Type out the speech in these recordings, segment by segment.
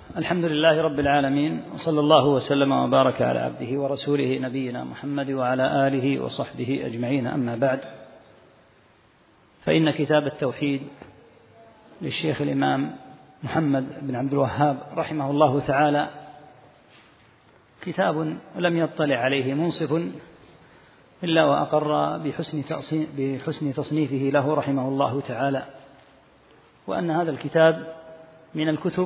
الحمد لله رب العالمين، وصلى الله وسلم وبارك على عبده ورسوله نبينا محمد وعلى آله وصحبه أجمعين. أما بعد، فإن كتاب التوحيد للشيخ الإمام محمد بن عبد الوهاب رحمه الله تعالى كتاب لم يطلع عليه منصف إلا وأقر بحسن تصنيفه له رحمه الله تعالى، وأن هذا الكتاب من الكتب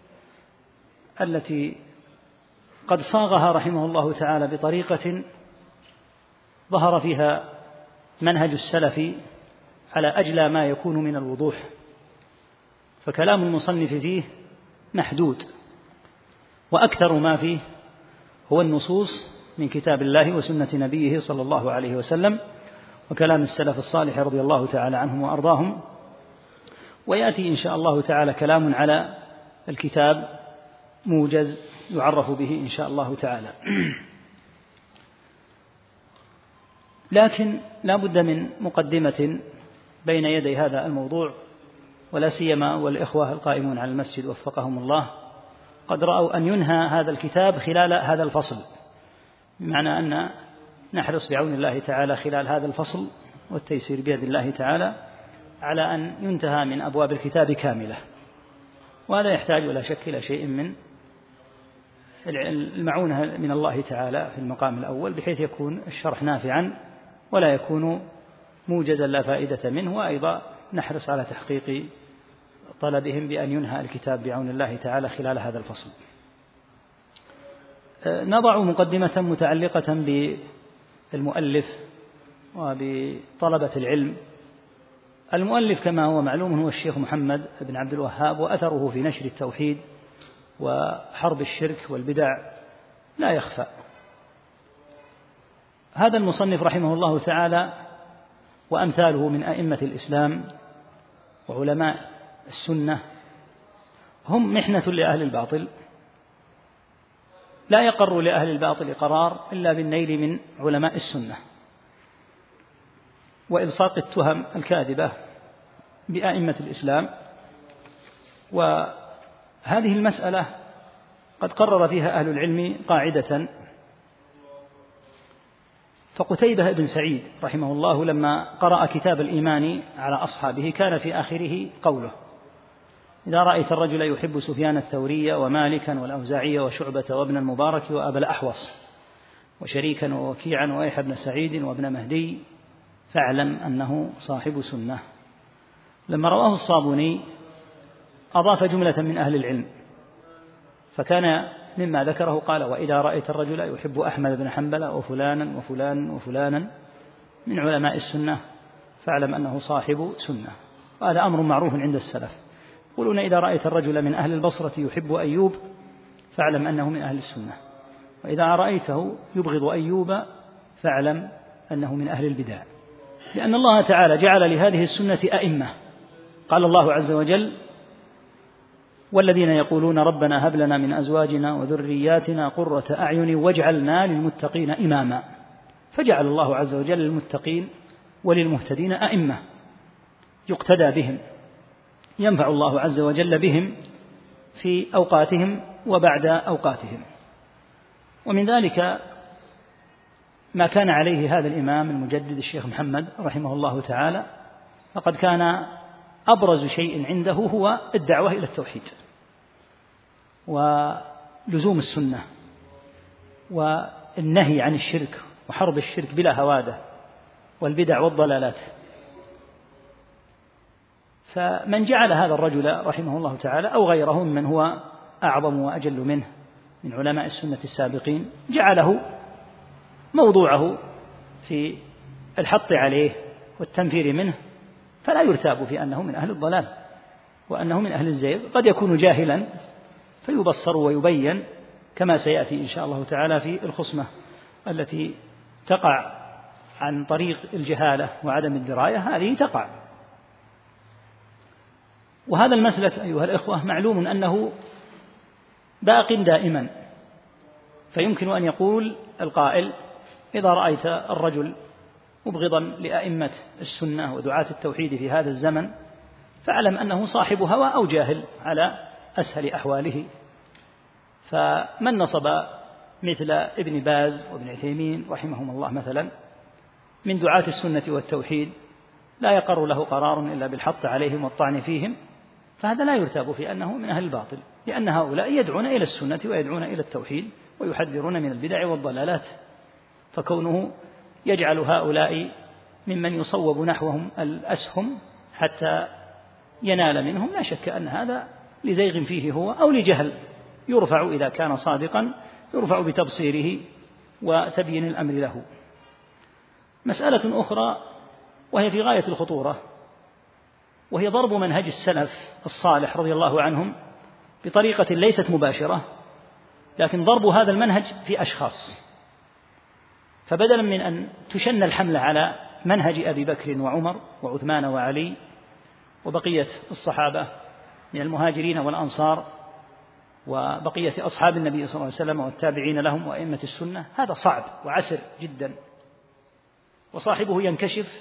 التي قد صاغها رحمه الله تعالى بطريقة ظهر فيها منهج السلف على أجلى ما يكون من الوضوح، فكلام المصنف فيه محدود، وأكثر ما فيه هو النصوص من كتاب الله وسنة نبيه صلى الله عليه وسلم وكلام السلف الصالح رضي الله تعالى عنهم وأرضاهم. ويأتي إن شاء الله تعالى كلام على الكتاب موجز يعرف به إن شاء الله تعالى. لكن لا بد من مقدمة بين يدي هذا الموضوع، ولا سيما والإخوة القائمون على المسجد وفقهم الله قد رأوا أن ينهى هذا الكتاب خلال هذا الفصل، بمعنى أن نحرص بعون الله تعالى خلال هذا الفصل والتيسير بيد الله تعالى على أن ينتهى من أبواب الكتاب كاملة، وهذا يحتاج ولا شك إلى شيء من المعونة من الله تعالى في المقام الأول، بحيث يكون الشرح نافعا ولا يكون موجزا لا فائدة منه، وأيضا نحرص على تحقيق طلبهم بأن ينهى الكتاب بعون الله تعالى خلال هذا الفصل. نضع مقدمة متعلقة بالمؤلف وبطلبة العلم. المؤلف كما هو معلوم هو الشيخ محمد بن عبد الوهاب، وأثره في نشر التوحيد وحرب الشرك والبدع لا يخفى. هذا المصنف رحمه الله تعالى وأمثاله من أئمة الإسلام وعلماء السنة هم محنة لأهل الباطل، لا يقر لأهل الباطل قرار إلا بالنيل من علماء السنة وإلصاق التهم الكاذبة بأئمة الإسلام. وهذه المسألة قد قرر فيها أهل العلم قاعدة، فقتيبة بن سعيد رحمه الله لما قرأ كتاب الإيمان على أصحابه كان في آخره قوله: إذا رأيت الرجل يحب سفيان الثوري ومالكا والأوزاعي وشعبة وابن المبارك وأبا الأحوص وشريكا ووكيعا ويحيى بن سعيد وابن مهدي فاعلم أنه صاحب سنة. لما رواه الصابوني أضاف جملة من أهل العلم، فكان مما ذكره قال: وإذا رأيت الرجل يحب أحمد بن حنبل وفلانا وفلانا وفلانا من علماء السنة فاعلم أنه صاحب سنة. وهذا أمر معروف عند السلف، يقولون: إذا رأيت الرجل من أهل البصرة يحب أيوب فاعلم أنه من أهل السنة، وإذا رأيته يبغض أيوب فاعلم أنه من أهل البدع، لأن الله تعالى جعل لهذه السنة أئمة. قال الله عز وجل: والذين يقولون ربنا هب لنا من أزواجنا وذرياتنا قرة أعين واجعلنا للمتقين إماما، فجعل الله عز وجل للمتقين وللمهتدين أئمة يقتدى بهم، ينفع الله عز وجل بهم في أوقاتهم وبعد أوقاتهم. ومن ذلك ما كان عليه هذا الإمام المجدد الشيخ محمد رحمه الله تعالى، فقد كان أبرز شيء عنده هو الدعوة إلى التوحيد ولزوم السنة والنهي عن الشرك وحرب الشرك بلا هوادة والبدع والضلالات. فمن جعل هذا الرجل رحمه الله تعالى أو غيره من هو أعظم وأجل منه من علماء السنة السابقين جعله موضوعه في الحط عليه والتنفير منه، فلا يرتاب في أنه من أهل الضلال وأنه من أهل الزيغ. قد يكون جاهلا فيبصر ويبين، كما سيأتي إن شاء الله تعالى في الخصمة التي تقع عن طريق الجهالة وعدم الدراية، هذه تقع. وهذا المسلك أيها الإخوة معلوم أنه باق دائما، فيمكن أن يقول القائل: إذا رأيت الرجل مبغضا لأئمة السنة ودعاة التوحيد في هذا الزمن فاعلم أنه صاحب هوى أو جاهل على أسهل أحواله، فمن نصب مثل ابن باز وابن عثيمين رحمهم الله مثلا من دعاة السنة والتوحيد لا يقر له قرار إلا بالحط عليهم والطعن فيهم، فهذا لا يرتاب في أنه من أهل الباطل، لأن هؤلاء يدعون إلى السنة ويدعون إلى التوحيد ويحذرون من البدع والضلالات، فكونه يجعل هؤلاء ممن يصوب نحوهم الأسهم حتى ينال منهم لا شك أن هذا لزيغ فيه هو أو لجهل، يرفع إذا كان صادقا يرفع بتبصيره وتبيين الأمر له. مسألة أخرى وهي في غاية الخطورة، وهي ضرب منهج السلف الصالح رضي الله عنهم بطريقة ليست مباشرة، لكن ضرب هذا المنهج في أشخاص، فبدلا من أن تشن الحملة على منهج أبي بكر وعمر وعثمان وعلي وبقية الصحابة من المهاجرين والأنصار وبقية أصحاب النبي صلى الله عليه وسلم والتابعين لهم وأئمة السنة، هذا صعب وعسر جدا وصاحبه ينكشف،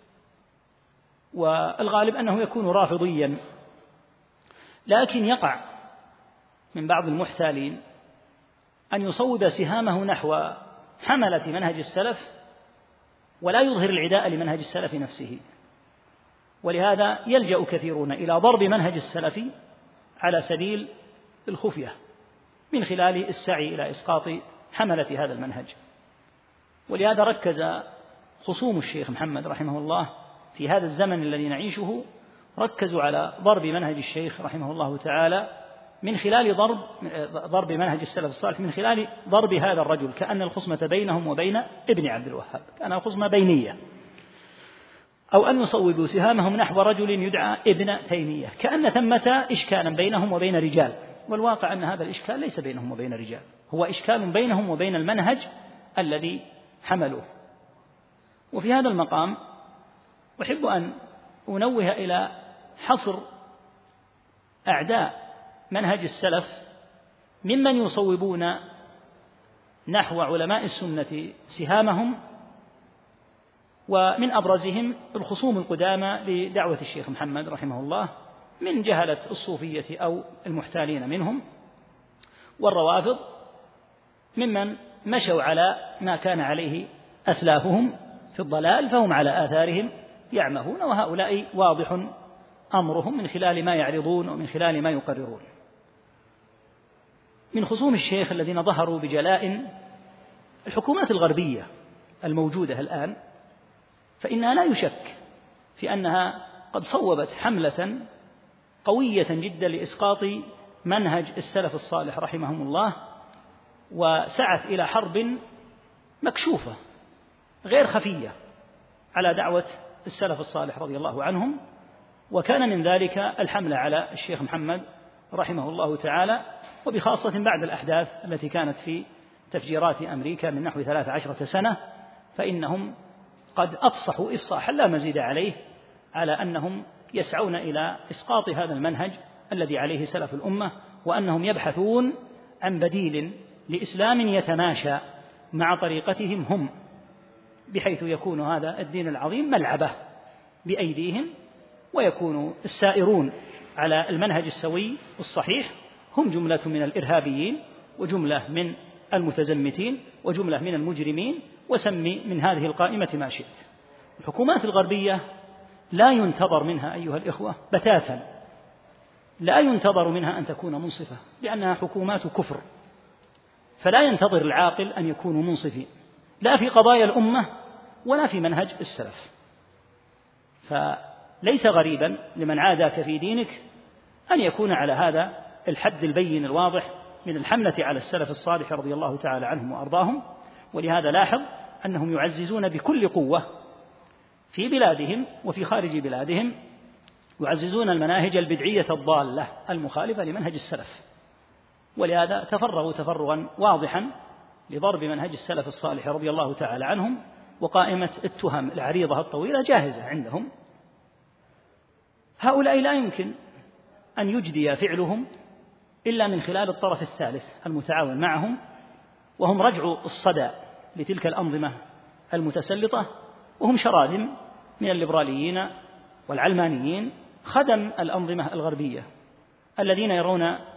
والغالب أنه يكون رافضيا، لكن يقع من بعض المحتالين أن يصوب سهامه نحو حملة منهج السلف ولا يظهر العداء لمنهج السلف نفسه، ولهذا يلجأ كثيرون إلى ضرب منهج السلف على سبيل الخفية من خلال السعي إلى إسقاط حملة هذا المنهج. ولهذا ركز خصوم الشيخ محمد رحمه الله في هذا الزمن الذي نعيشه، ركزوا على ضرب منهج الشيخ رحمه الله تعالى من خلال ضرب منهج السلف الصالح، من خلال ضرب هذا الرجل، كأن الخصمة بينهم وبين ابن عبد الوهاب، كأن الخصمة بينية، أو أن يصوبوا سهامهم نحو رجل يدعى ابن تيمية، كأن ثمة إشكالا بينهم وبين رجال، والواقع أن هذا الإشكال ليس بينهم وبين رجال، هو إشكال بينهم وبين المنهج الذي حملوه. وفي هذا المقام أحب أن أنوه إلى حصر أعداء منهج السلف ممن يصوبون نحو علماء السنة سهامهم، ومن أبرزهم الخصوم القدامى لدعوة الشيخ محمد رحمه الله من جهلة الصوفية أو المحتالين منهم، والروافض ممن مشوا على ما كان عليه أسلافهم في الضلال فهم على آثارهم يعمهون، وهؤلاء واضح أمرهم من خلال ما يعرضون ومن خلال ما يقررون. من خصوم الشيخ الذين ظهروا بجلاء الحكومات الغربية الموجودة الآن، فإنها لا يشك في أنها قد صوبت حملة قوية جدا لإسقاط منهج السلف الصالح رحمهم الله، وسعت إلى حرب مكشوفة غير خفية على دعوة السلف الصالح رضي الله عنهم، وكان من ذلك الحملة على الشيخ محمد رحمه الله تعالى، وبخاصة بعد الأحداث التي كانت في تفجيرات أمريكا من نحو 13 سنة، فإنهم قد أفصحوا إفصاحا لا مزيد عليه على أنهم يسعون إلى إسقاط هذا المنهج الذي عليه سلف الأمة، وأنهم يبحثون عن بديل لإسلام يتماشى مع طريقتهم هم، بحيث يكون هذا الدين العظيم ملعبة بأيديهم، ويكون السائرون على المنهج السوي الصحيح هم جملة من الإرهابيين وجملة من المتزمتين وجملة من المجرمين، وسمي من هذه القائمة ما شئت. الحكومات الغربية لا ينتظر منها أيها الإخوة بتاتا، لا ينتظر منها أن تكون منصفة، لأنها حكومات كفر، فلا ينتظر العاقل أن يكونوا منصفين لا في قضايا الأمة ولا في منهج السلف. فليس غريبا لمن عاداك في دينك أن يكون على هذا الحد البين الواضح من الحملة على السلف الصالح رضي الله تعالى عنهم وأرضاهم. ولهذا لاحظ أنهم يعززون بكل قوة في بلادهم وفي خارج بلادهم، يعززون المناهج البدعية الضالة المخالفة لمنهج السلف، ولهذا تفرغوا تفرغا واضحا لضرب منهج السلف الصالح رضي الله تعالى عنهم، وقائمة التهم العريضة الطويلة جاهزة عندهم. هؤلاء لا يمكن أن يجدي فعلهم إلا من خلال الطرف الثالث المتعاون معهم، وهم رجع الصدى لتلك الأنظمة المتسلطة، وهم شراذم من الليبراليين والعلمانيين خدم الأنظمة الغربية الذين يرون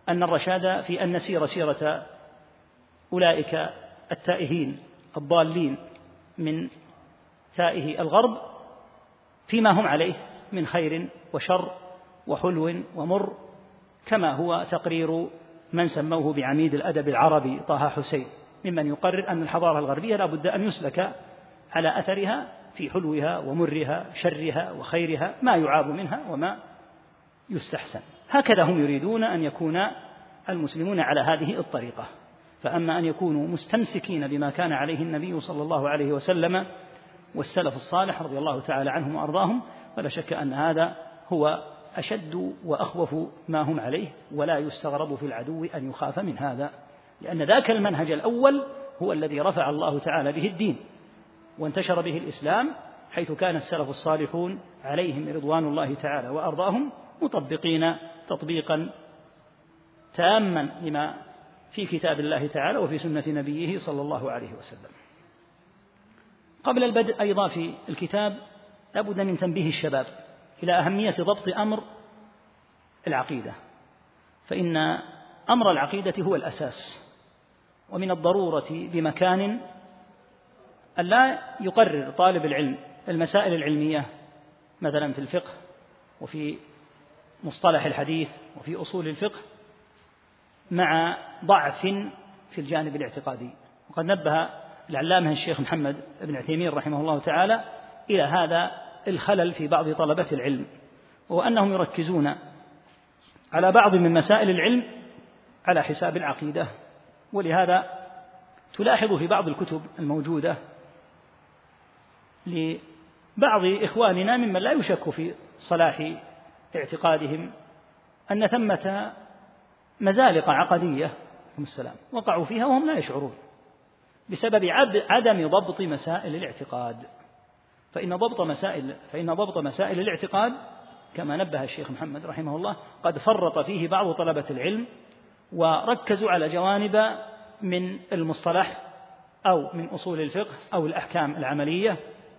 أن الرشاد في أن نسير سيرة أولئك التائهين الضالين من تائه الغرب فيما هم عليه من خير وشر وحلو ومر، كما هو تقرير من سموه بعميد الأدب العربي طه حسين، ممن يقرر أن الحضارة الغربية لا بد أن يسلك على أثرها في حلوها ومرها، شرها وخيرها، ما يعاب منها وما يستحسن. هكذا هم يريدون أن يكون المسلمون على هذه الطريقة. فأما أن يكونوا مستمسكين بما كان عليه النبي صلى الله عليه وسلم والسلف الصالح رضي الله تعالى عنهم وأرضاهم، فلا شك أن هذا هو أشد وأخوف ما هم عليه، ولا يستغرب في العدو أن يخاف من هذا، لأن ذاك المنهج الأول هو الذي رفع الله تعالى به الدين وانتشر به الإسلام، حيث كان السلف الصالحون عليهم رضوان الله تعالى وأرضاهم مطبقين تطبيقا تاما لما في كتاب الله تعالى وفي سنة نبيه صلى الله عليه وسلم. قبل البدء أيضا في الكتاب لابد من تنبيه الشباب إلى أهمية ضبط أمر العقيدة، فإن أمر العقيدة هو الأساس، ومن الضرورة بمكان أن لا يقرر طالب العلم المسائل العلمية مثلا في الفقه وفي مصطلح الحديث وفي أصول الفقه مع ضعف في الجانب الاعتقادي. وقد نبه العلامة الشيخ محمد بن عثيمين رحمه الله تعالى إلى هذا الخلل في بعض طلبة العلم، وهو أنهم يركزون على بعض من مسائل العلم على حساب العقيدة. ولهذا تلاحظ في بعض الكتب الموجودة لبعض إخواننا ممن لا يشك في صلاح اعتقادهم أن ثمة مزالق عقدية وقعوا فيها وهم لا يشعرون بسبب عدم ضبط مسائل الاعتقاد. فإن ضبط مسائل الاعتقاد كما نبه الشيخ محمد رحمه الله قد فرط فيه بعض طلبة العلم، وركزوا على جوانب من المصطلح أو من أصول الفقه أو الأحكام العملية،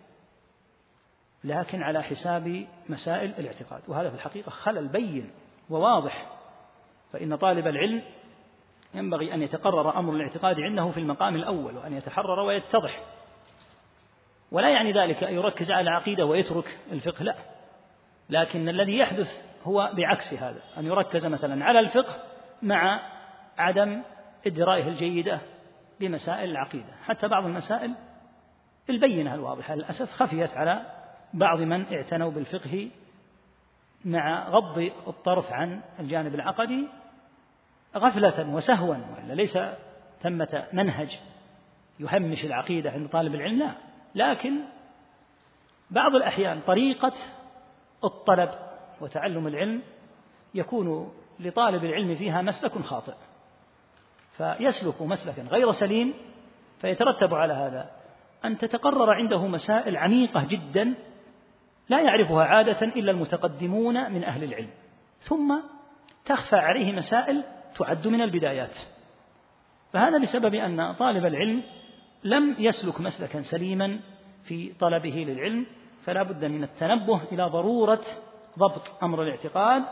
لكن على حساب مسائل الاعتقاد، وهذا في الحقيقة خلل بين وواضح. فإن طالب العلم ينبغي أن يتقرر أمر الاعتقاد عنده في المقام الأول، وأن يتحرر ويتضح، ولا يعني ذلك أن يركز على العقيدة ويترك الفقه، لا، لكن الذي يحدث هو بعكس هذا، أن يركز مثلا على الفقه مع عدم إدراكه الجيدة بمسائل العقيدة. حتى بعض المسائل البينة الواضحة للأسف خفيت على بعض من اعتنوا بالفقه مع غض الطرف عن الجانب العقدي غفلة وسهوا، وإلا ليس ثمة منهج يهمش العقيدة عند طالب العلم، لا، لكن بعض الأحيان طريقة الطلب وتعلم العلم يكون لطالب العلم فيها مسلك خاطئ، فيسلك مسلكا غير سليم، فيترتب على هذا أن تتقرر عنده مسائل عميقة جدا لا يعرفها عادة إلا المتقدمون من أهل العلم، ثم تخفى عليه مسائل تعد من البدايات. فهذا بسبب أن طالب العلم لم يسلك مسلكا سليما في طلبه للعلم، فلا بد من التنبه إلى ضرورة ضبط أمر الاعتقاد،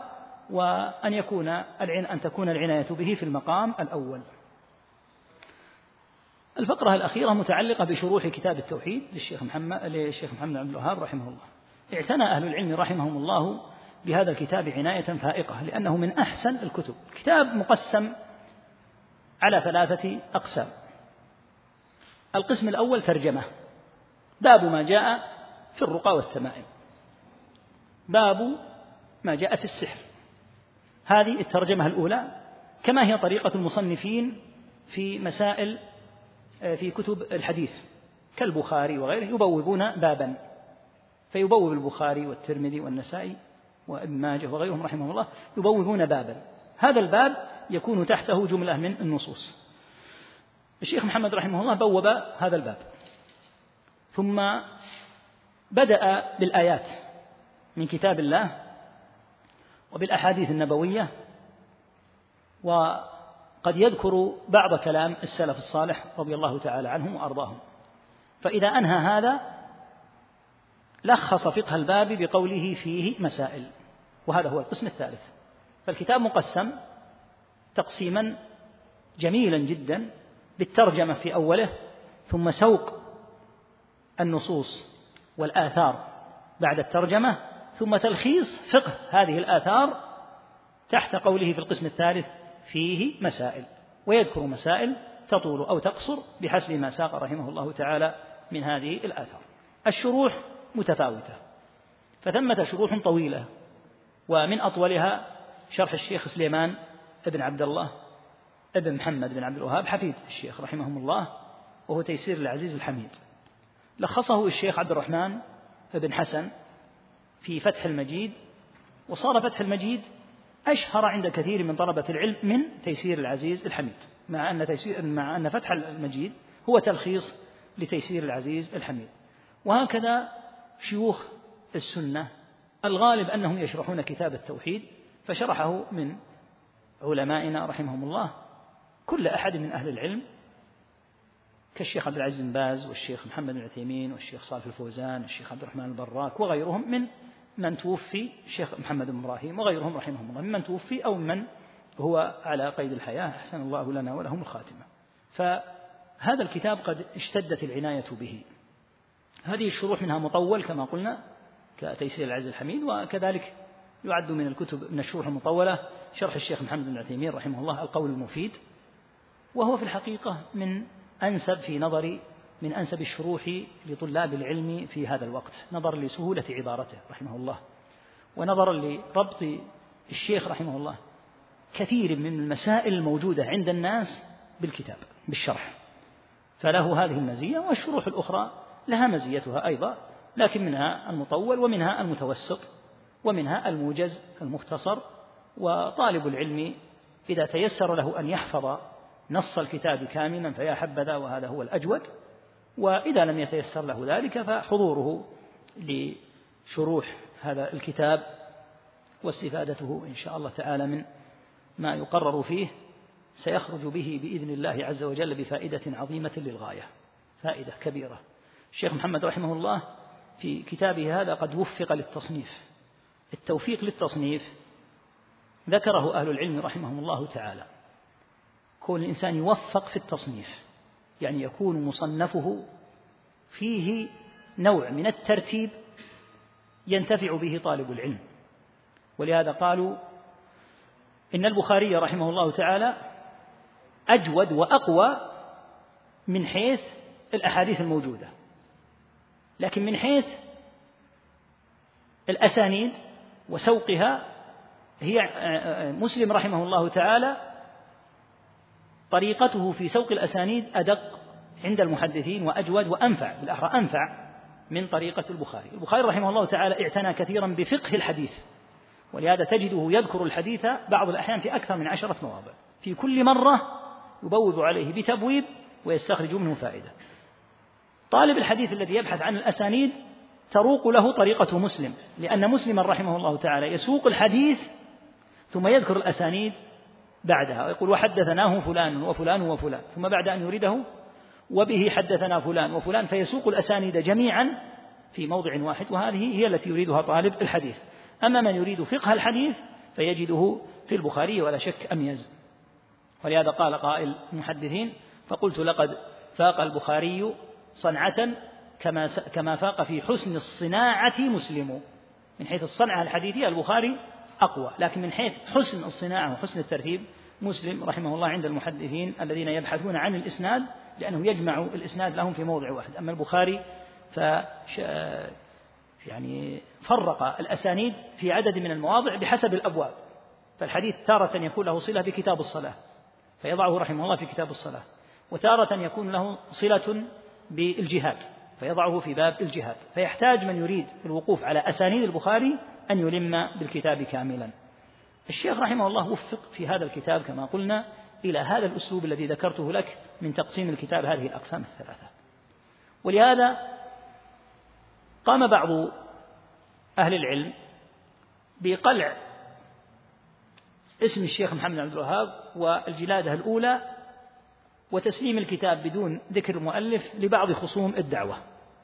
وأن تكون العناية به في المقام الأول. الفقرة الأخيرة متعلقة بشروح كتاب التوحيد للشيخ محمد عبد الوهاب رحمه الله. اعتنى أهل العلم رحمهم الله بهذا الكتاب عناية فائقة، لأنه من أحسن الكتب. كتاب مقسم على 3 أقسام. القسم الأول ترجمة، باب ما جاء في الرقى والتمائم، باب ما جاء في السحر. هذه الترجمة الأولى، كما هي طريقة المصنفين في مسائل في كتب الحديث كالبخاري وغيره، يبوبون بابا، فيبوب البخاري والترمذي والنسائي وابن ماجه وغيرهم رحمه الله يبوبون بابا، هذا الباب يكون تحته جملة من النصوص. الشيخ محمد رحمه الله بوب هذا الباب، ثم بدأ بالآيات من كتاب الله وبالأحاديث النبوية، وقد يذكر بعض كلام السلف الصالح رضي الله تعالى عنهم وأرضاهم. فإذا أنهى هذا لخص فقه الباب بقوله فيه مسائل، وهذا هو القسم الثالث. فالكتاب مقسم تقسيما جميلا جدا بالترجمة في أوله، ثم سوق النصوص والآثار بعد الترجمة، ثم تلخيص فقه هذه الآثار تحت قوله في القسم الثالث فيه مسائل، ويذكر مسائل تطول أو تقصر بحسب ما ساق رحمه الله تعالى من هذه الآثار. الشروح متفاوتة، فثمة شروح طويلة، ومن أطولها شرح الشيخ سليمان ابن عبد الله ابن محمد بن عبد الوهاب حفيد الشيخ رحمهم الله، وهو تيسير العزيز الحميد. لخصه الشيخ عبد الرحمن بن حسن في فتح المجيد، وصار فتح المجيد أشهر عند كثير من طلبة العلم من تيسير العزيز الحميد، مع أن فتح المجيد هو تلخيص لتيسير العزيز الحميد. وهكذا شيوخ السنة الغالب أنهم يشرحون كتاب التوحيد، فشرحه من علمائنا رحمهم الله كل أحد من أهل العلم، كالشيخ عبد العزيز بن باز والشيخ محمد بن عثيمين والشيخ صالح الفوزان والشيخ عبد الرحمن البراك وغيرهم من توفي، الشيخ محمد بن إبراهيم وغيرهم رحمهم الله ممن توفي أو من هو على قيد الحياة، أحسن الله لنا ولهم الخاتمة. فهذا الكتاب قد اشتدت العناية به. هذه الشروح منها مطول كما قلنا كتيسير العزيز الحميد، وكذلك يعد من الكتب من الشروح المطولة شرح الشيخ محمد بن عثيمين رحمه الله القول المفيد، وهو في الحقيقة من أنسب الشروح لطلاب العلم في هذا الوقت، نظرا لسهولة عبارته رحمه الله، ونظرا لربط الشيخ رحمه الله كثير من المسائل الموجودة عند الناس بالكتاب بالشرح، فله هذه المزية. والشروح الأخرى لها مزيتها أيضا، لكن منها المطول ومنها المتوسط ومنها الموجز المختصر. وطالب العلم إذا تيسر له أن يحفظ نص الكتاب كاملا فيا حبذا، وهذا هو الأجود. وإذا لم يتيسر له ذلك فحضوره لشروح هذا الكتاب واستفادته إن شاء الله تعالى من ما يقرر فيه سيخرج به بإذن الله عز وجل بفائدة عظيمة للغاية، فائدة كبيرة. الشيخ محمد رحمه الله في كتابه هذا قد وفق للتصنيف. التوفيق للتصنيف ذكره أهل العلم رحمهم الله تعالى، كون الإنسان يوفق في التصنيف يعني يكون مصنفه فيه نوع من الترتيب ينتفع به طالب العلم. ولهذا قالوا إن البخاري رحمه الله تعالى أجود وأقوى من حيث الأحاديث الموجودة، لكن من حيث الأسانيد وسوقها هي مسلم رحمه الله تعالى طريقته في سوق الأسانيد أدق عند المحدثين وأجود وأنفع، بالأحرى أنفع من طريقة البخاري. البخاري رحمه الله تعالى اعتنى كثيرا بفقه الحديث، ولهذا تجده يذكر الحديث بعض الأحيان في أكثر من 10 مواضع، في كل مرة يبوب عليه بتبويب ويستخرج منه فائدة. طالب الحديث الذي يبحث عن الأسانيد تروق له طريقة مسلم، لأن مسلما رحمه الله تعالى يسوق الحديث ثم يذكر الأسانيد بعدها ويقول وحدثناه فلان وفلان وفلان، ثم بعد أن يريده وبه حدثنا فلان وفلان، فيسوق الأسانيد جميعا في موضع واحد، وهذه هي التي يريدها طالب الحديث. أما من يريد فقه الحديث فيجده في البخاري ولا شك أميز. ولهذا قال قائل المحدثين فقلت لقد فاق البخاري صنعة كما فاق في حسن الصناعة مسلم. من حيث الصنعة الحديثية البخاري أقوى، لكن من حيث حسن الصناعة وحسن الترتيب مسلم رحمه الله عند المحدثين الذين يبحثون عن الإسناد، لأنه يجمع الإسناد لهم في موضع واحد. أما البخاري يعني فرق الأسانيد في عدد من المواضع بحسب الأبواب، فالحديث تارة يكون له صلة بكتاب الصلاة فيضعه رحمه الله في كتاب الصلاة، وتارة يكون له صلة بالجهاد فيضعه في باب الجهاد، فيحتاج من يريد الوقوف على أسانيد البخاري أن يلم بالكتاب كاملا. الشيخ رحمه الله وفق في هذا الكتاب كما قلنا إلى هذا الأسلوب الذي ذكرته لك من تقسيم الكتاب هذه الأقسام الثلاثة. ولهذا قام بعض أهل العلم بقلع اسم الشيخ محمد بن عبد الوهاب والجلادة الأولى وتسليم الكتاب بدون ذكر المؤلف لبعض خصوم الدعوة،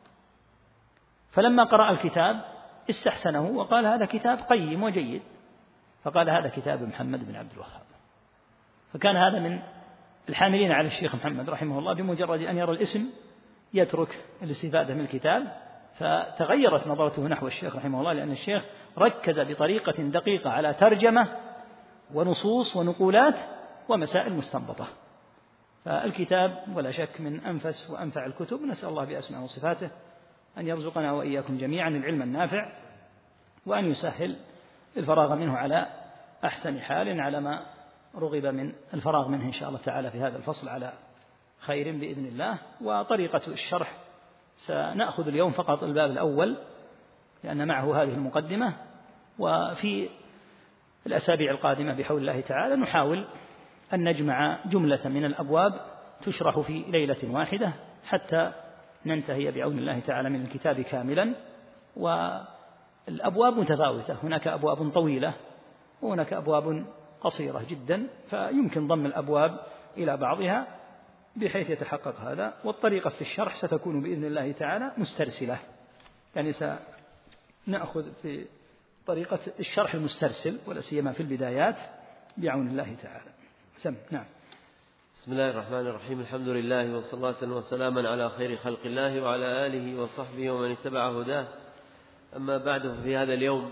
فلما قرأ الكتاب استحسنه وقال هذا كتاب قيم وجيد، فقال هذا كتاب محمد بن عبد الوهاب. فكان هذا من الحاملين على الشيخ محمد رحمه الله، بمجرد أن يرى الاسم يترك الاستفادة من الكتاب. فتغيرت نظرته نحو الشيخ رحمه الله، لأن الشيخ ركز بطريقة دقيقة على ترجمة ونصوص ونقولات ومسائل مستنبطة. فالكتاب ولا شك من أنفس وأنفع الكتب. نسأل الله بأسماء وصفاته أن يرزقنا وإياكم جميعا العلم النافع، وأن يسهل الفراغ منه على أحسن حال، على ما رغب من الفراغ منه إن شاء الله تعالى في هذا الفصل على خير بإذن الله. وطريقة الشرح سنأخذ اليوم فقط الباب الأول، لأن معه هذه المقدمة، وفي الأسابيع القادمة بحول الله تعالى نحاول أن نجمع جملة من الأبواب تشرح في ليلة واحدة حتى ننتهي بعون الله تعالى من الكتاب كاملا. والأبواب متفاوتة، هناك أبواب طويلة وهناك أبواب قصيرة جدا، فيمكن ضم الأبواب إلى بعضها بحيث يتحقق هذا. والطريقة في الشرح ستكون بإذن الله تعالى مسترسلة، يعني سنأخذ في طريقة الشرح المسترسل، ولا سيما في البدايات بعون الله تعالى. نعم. بسم الله الرحمن الرحيم. الحمد لله والصلاة والسلام على خير خلق الله وعلى آله وصحبه ومن اتبع هداه. أما بعد، في هذا اليوم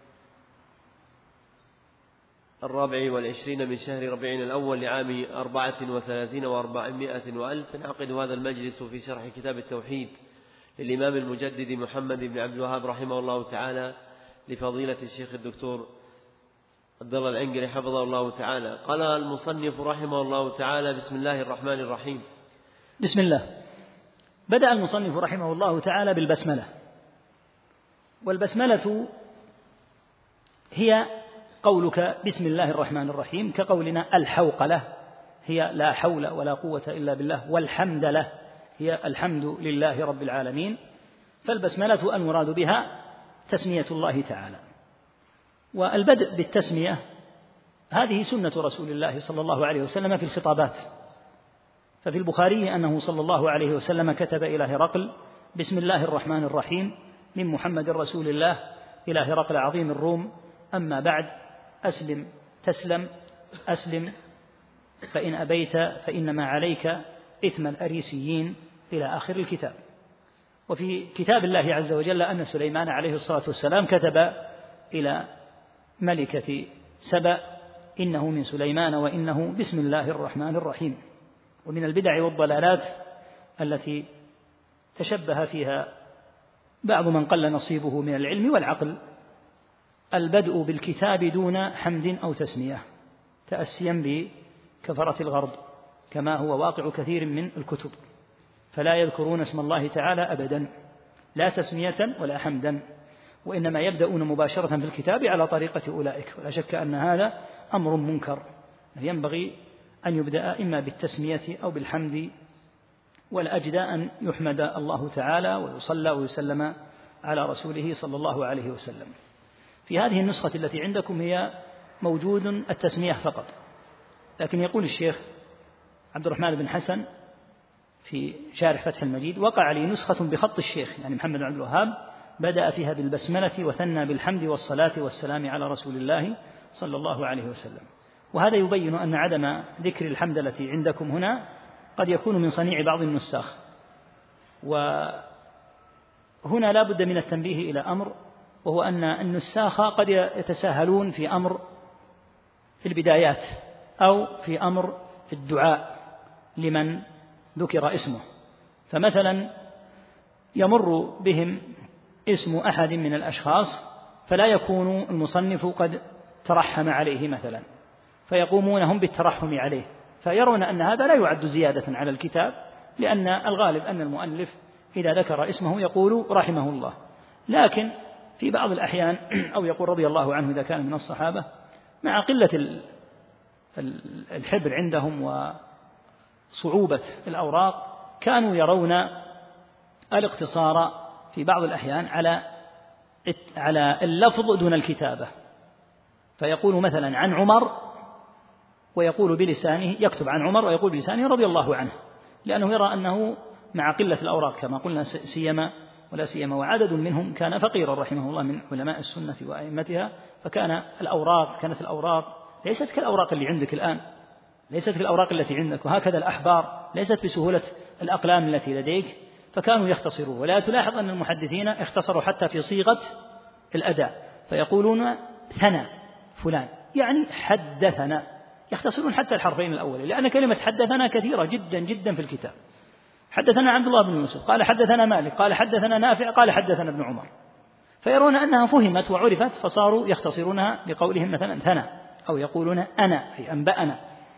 24 من شهر ربيع الأول لعام 34 و400 وألف ينعقد هذا المجلس في شرح كتاب التوحيد للإمام المجدد محمد بن عبد الوهاب رحمه الله تعالى، لفضيلة الشيخ الدكتور عبد الله العنقري حفظه الله تعالى. قال المصنف رحمه الله تعالى: بسم الله الرحمن الرحيم. بسم الله. بدأ المصنف رحمه الله تعالى بالبسملة، والبسملة هي قولك بسم الله الرحمن الرحيم، كقولنا الحوقلة هي لا حول ولا قوة إلا بالله، والحمد له هي الحمد لله رب العالمين. فالبسملة المراد بها تسمية الله تعالى. والبدء بالتسمية هذه سنة رسول الله صلى الله عليه وسلم في الخطابات. ففي البخاري أنه صلى الله عليه وسلم كتب إلى هرقل: بسم الله الرحمن الرحيم، من محمد رسول الله إلى هرقل عظيم الروم، أما بعد، أسلم تسلم، أسلم فإن أبيت فإنما عليك إثم الأريسيين، إلى آخر الكتاب. وفي كتاب الله عز وجل أن سليمان عليه الصلاة والسلام كتب إلى ملكة سبأ: إنه من سليمان وإنه بسم الله الرحمن الرحيم. ومن البدع والضلالات التي تشبه فيها بعض من قل نصيبه من العلم والعقل البدء بالكتاب دون حمد أو تسمية، تأسيا بكفرة الغرب، كما هو واقع كثير من الكتب، فلا يذكرون اسم الله تعالى أبدا، لا تسمية ولا حمدا، وإنما يبدأون مباشرة في الكتاب على طريقة أولئك. ولا شك أن هذا أمر منكر، ينبغي أن يبدأ إما بالتسمية أو بالحمد، والأجدى أن يحمد الله تعالى ويصلى ويسلم على رسوله صلى الله عليه وسلم. في هذه النسخة التي عندكم هي موجود التسمية فقط، لكن يقول الشيخ عبد الرحمن بن حسن في شارح فتح المجيد: وقع لي نسخة بخط الشيخ يعني محمد بن عبد الوهاب بدأ فيها بالبسملة وثنى بالحمد والصلاة والسلام على رسول الله صلى الله عليه وسلم. وهذا يبين أن عدم ذكر الحمدلة عندكم هنا قد يكون من صنيع بعض النساخ. وهنا لا بد من التنبيه إلى أمر، وهو أن النساخ قد يتساهلون في أمر في البدايات أو في أمر الدعاء لمن ذكر اسمه. فمثلا يمر بهم اسم أحد من الأشخاص فلا يكون المصنف قد ترحم عليه مثلا، فيقومون هم بالترحم عليه، فيرون أن هذا لا يعد زيادة على الكتاب، لأن الغالب أن المؤلف إذا ذكر اسمه يقول رحمه الله. لكن في بعض الأحيان أو يقول رضي الله عنه إذا كان من الصحابة، مع قلة الحبر عندهم وصعوبة الأوراق كانوا يرون الاقتصار في بعض الأحيان على اللفظ دون الكتابة، فيقول مثلا عن عمر ويقول بلسانه، يكتب عن عمر ويقول بلسانه رضي الله عنه، لأنه يرى أنه مع قلة الأوراق كما قلنا سيما ولا سيما وعدد منهم كان فقيرا رحمه الله من علماء السنة وأئمتها، كانت الأوراق ليست كالأوراق اللي عندك الآن، ليست في الأوراق التي عندك، وهكذا الأحبار ليست بسهولة الأقلام التي لديك، فكانوا يختصرون. ولا تلاحظ أن المحدثين اختصروا حتى في صيغة الأداء، فيقولون ثنى فلان يعني حدثنا، يختصرون حتى الحرفين الأول، لأن كلمة حدثنا كثيرة جدا جدا في الكتاب. حدثنا عبد الله بن يوسف، قال حدثنا مالك، قال حدثنا نافع، قال حدثنا ابن عمر، فيرون أنها فهمت وعرفت فصاروا يختصرونها بقولهم مثلا ثنى، أو يقولون أنا أي أنبأنا.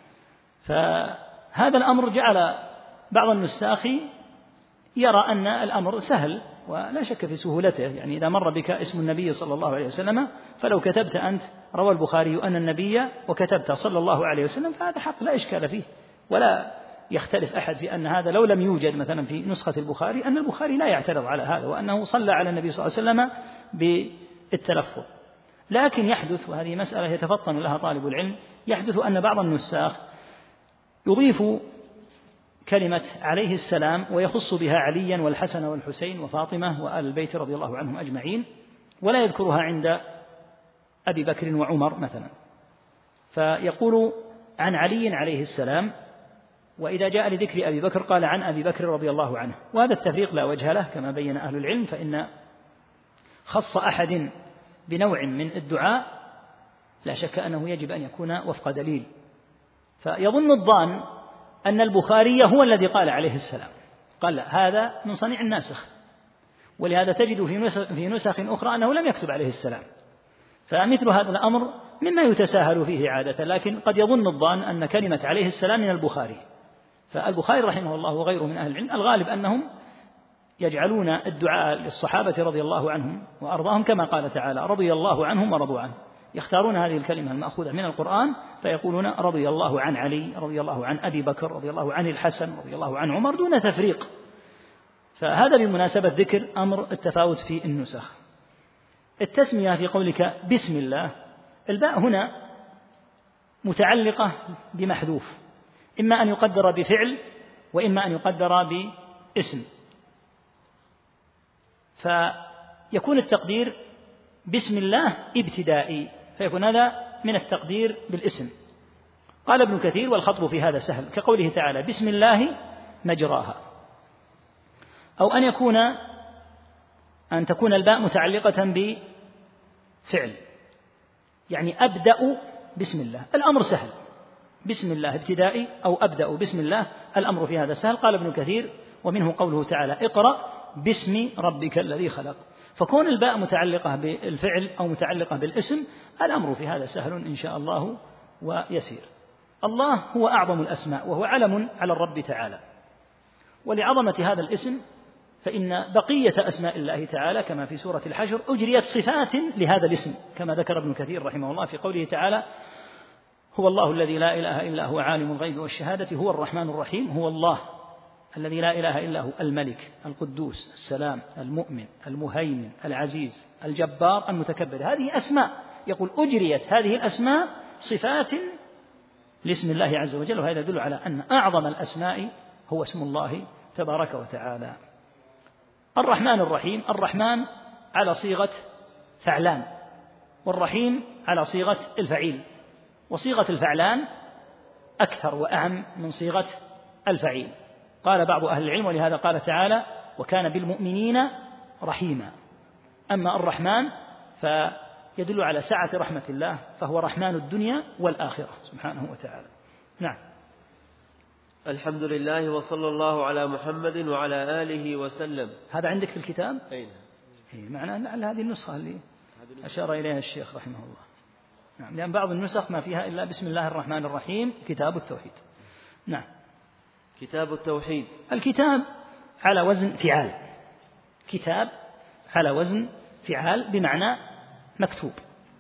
فهذا الأمر جعل بعض النساخ يرى أن الأمر سهل، ولا شك في سهولته. يعني إذا مر بك اسم النبي صلى الله عليه وسلم، فلو كتبت أنت روى البخاري أن النبي وكتبت صلى الله عليه وسلم، فهذا حق لا إشكال فيه، ولا يختلف أحد في أن هذا لو لم يوجد مثلا في نسخة البخاري أن البخاري لا يعترض على هذا، وأنه صلى على النبي صلى الله عليه وسلم بالتلفظ. لكن يحدث، وهذه مسألة يتفطن لها طالب العلم، يحدث أن بعض النساخ يضيف كلمة عليه السلام ويخص بها عليا والحسن والحسين وفاطمة وآل البيت رضي الله عنهم أجمعين، ولا يذكرها عند أبي بكر وعمر مثلا، فيقول عن علي عليه السلام، وإذا جاء لذكر أبي بكر قال عن أبي بكر رضي الله عنه. وهذا التفريق لا وجه له كما بين أهل العلم، فإن خص أحد بنوع من الدعاء لا شك أنه يجب أن يكون وفق دليل. فيظن الظان أن البخاري هو الذي قال عليه السلام، قال لا، هذا من صنيع الناسخ، ولهذا تجد في نسخ أخرى أنه لم يكتب عليه السلام. فمثل هذا الأمر مما يتساهل فيه عادة، لكن قد يظن الظان أن كلمة عليه السلام من البخاري. فالبخاري رحمه الله وغيره من أهل العلم الغالب أنهم يجعلون الدعاء للصحابة رضي الله عنهم وأرضاهم كما قال تعالى رضي الله عنهم ورضوا عنه، يختارون هذه الكلمة المأخوذة من القرآن فيقولون رضي الله عن علي، رضي الله عن أبي بكر، رضي الله عن الحسن، رضي الله عن عمر، دون تفريق. فهذا بمناسبة ذكر أمر التفاوت في النسخ. التسمية في قولك بسم الله، الباء هنا متعلقة بمحذوف، إما أن يقدر بفعل وإما أن يقدر باسم، فيكون التقدير بسم الله ابتدائي، فيكون هذا من التقدير بالاسم. قال ابن كثير والخطب في هذا سهل، كقوله تعالى بسم الله مجراها، أو أن تكون الباء متعلقة بفعل، يعني أبدأ بسم الله، الأمر سهل، بسم الله ابتدائي أو أبدأ بسم الله، الأمر في هذا سهل. قال ابن كثير ومنه قوله تعالى اقرأ باسم ربك الذي خلق، فكون الباء متعلقة بالفعل أو متعلقة بالاسم، الأمر في هذا سهل إن شاء الله ويسير. الله هو أعظم الأسماء، وهو علم على الرب تعالى، ولعظمة هذا الاسم فإن بقية أسماء الله تعالى كما في سورة الحشر أجريت صفات لهذا الاسم، كما ذكر ابن كثير رحمه الله في قوله تعالى هو الله الذي لا إله إلا هو عالم الغيب والشهادة هو الرحمن الرحيم، هو الله الذي لا إله إلا هو الملك القدوس السلام المؤمن المهيمن العزيز الجبار المتكبر. هذه أسماء، يقول أجريت هذه الأسماء صفات لاسم الله عز وجل، وهذا يدل على أن أعظم الأسماء هو اسم الله تبارك وتعالى. الرحمن الرحيم، الرحمن على صيغة فعلان، والرحيم على صيغة الفعيل، وصيغة الفعلان أكثر وأعم من صيغة الفعيل. قال بعض أهل العلم ولهذا قال تعالى وكان بالمؤمنين رحيما. أما الرحمن فيدل على سعة رحمة الله، فهو رحمن الدنيا والآخرة سبحانه وتعالى. نعم. الحمد لله وصلى الله على محمد وعلى آله وسلم. هذا عندك في الكتاب؟ أين؟ معنى لعل هذه النسخة اللي أشار إليها الشيخ رحمه الله. نعم، لأن بعض النسخ ما فيها إلا بسم الله الرحمن الرحيم كتاب التوحيد. نعم. كتاب التوحيد، الكتاب على وزن فعال، كتاب على وزن فعال بمعنى مكتوب،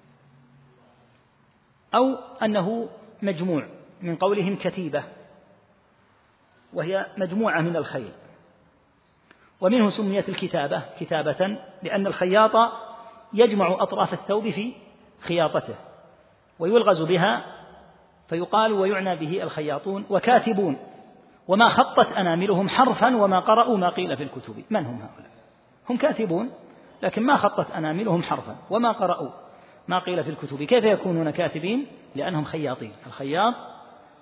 أو أنه مجموع من قولهم كتيبة، وهي مجموعة من الخيل، ومنه سميت الكتابة كتابة لأن الخياط يجمع أطراف الثوب في خياطته ويلغز بها، فيقال ويعنى به الخياطون وكاتبون، وما خطت أناملهم حرفا وما قرأوا ما قيل في الكتب. من هم هؤلاء؟ هم كاتبون لكن ما خطت أناملهم حرفا وما قرأوا ما قيل في الكتب. كيف يكونون كاتبين؟ لأنهم خياطين. الخياط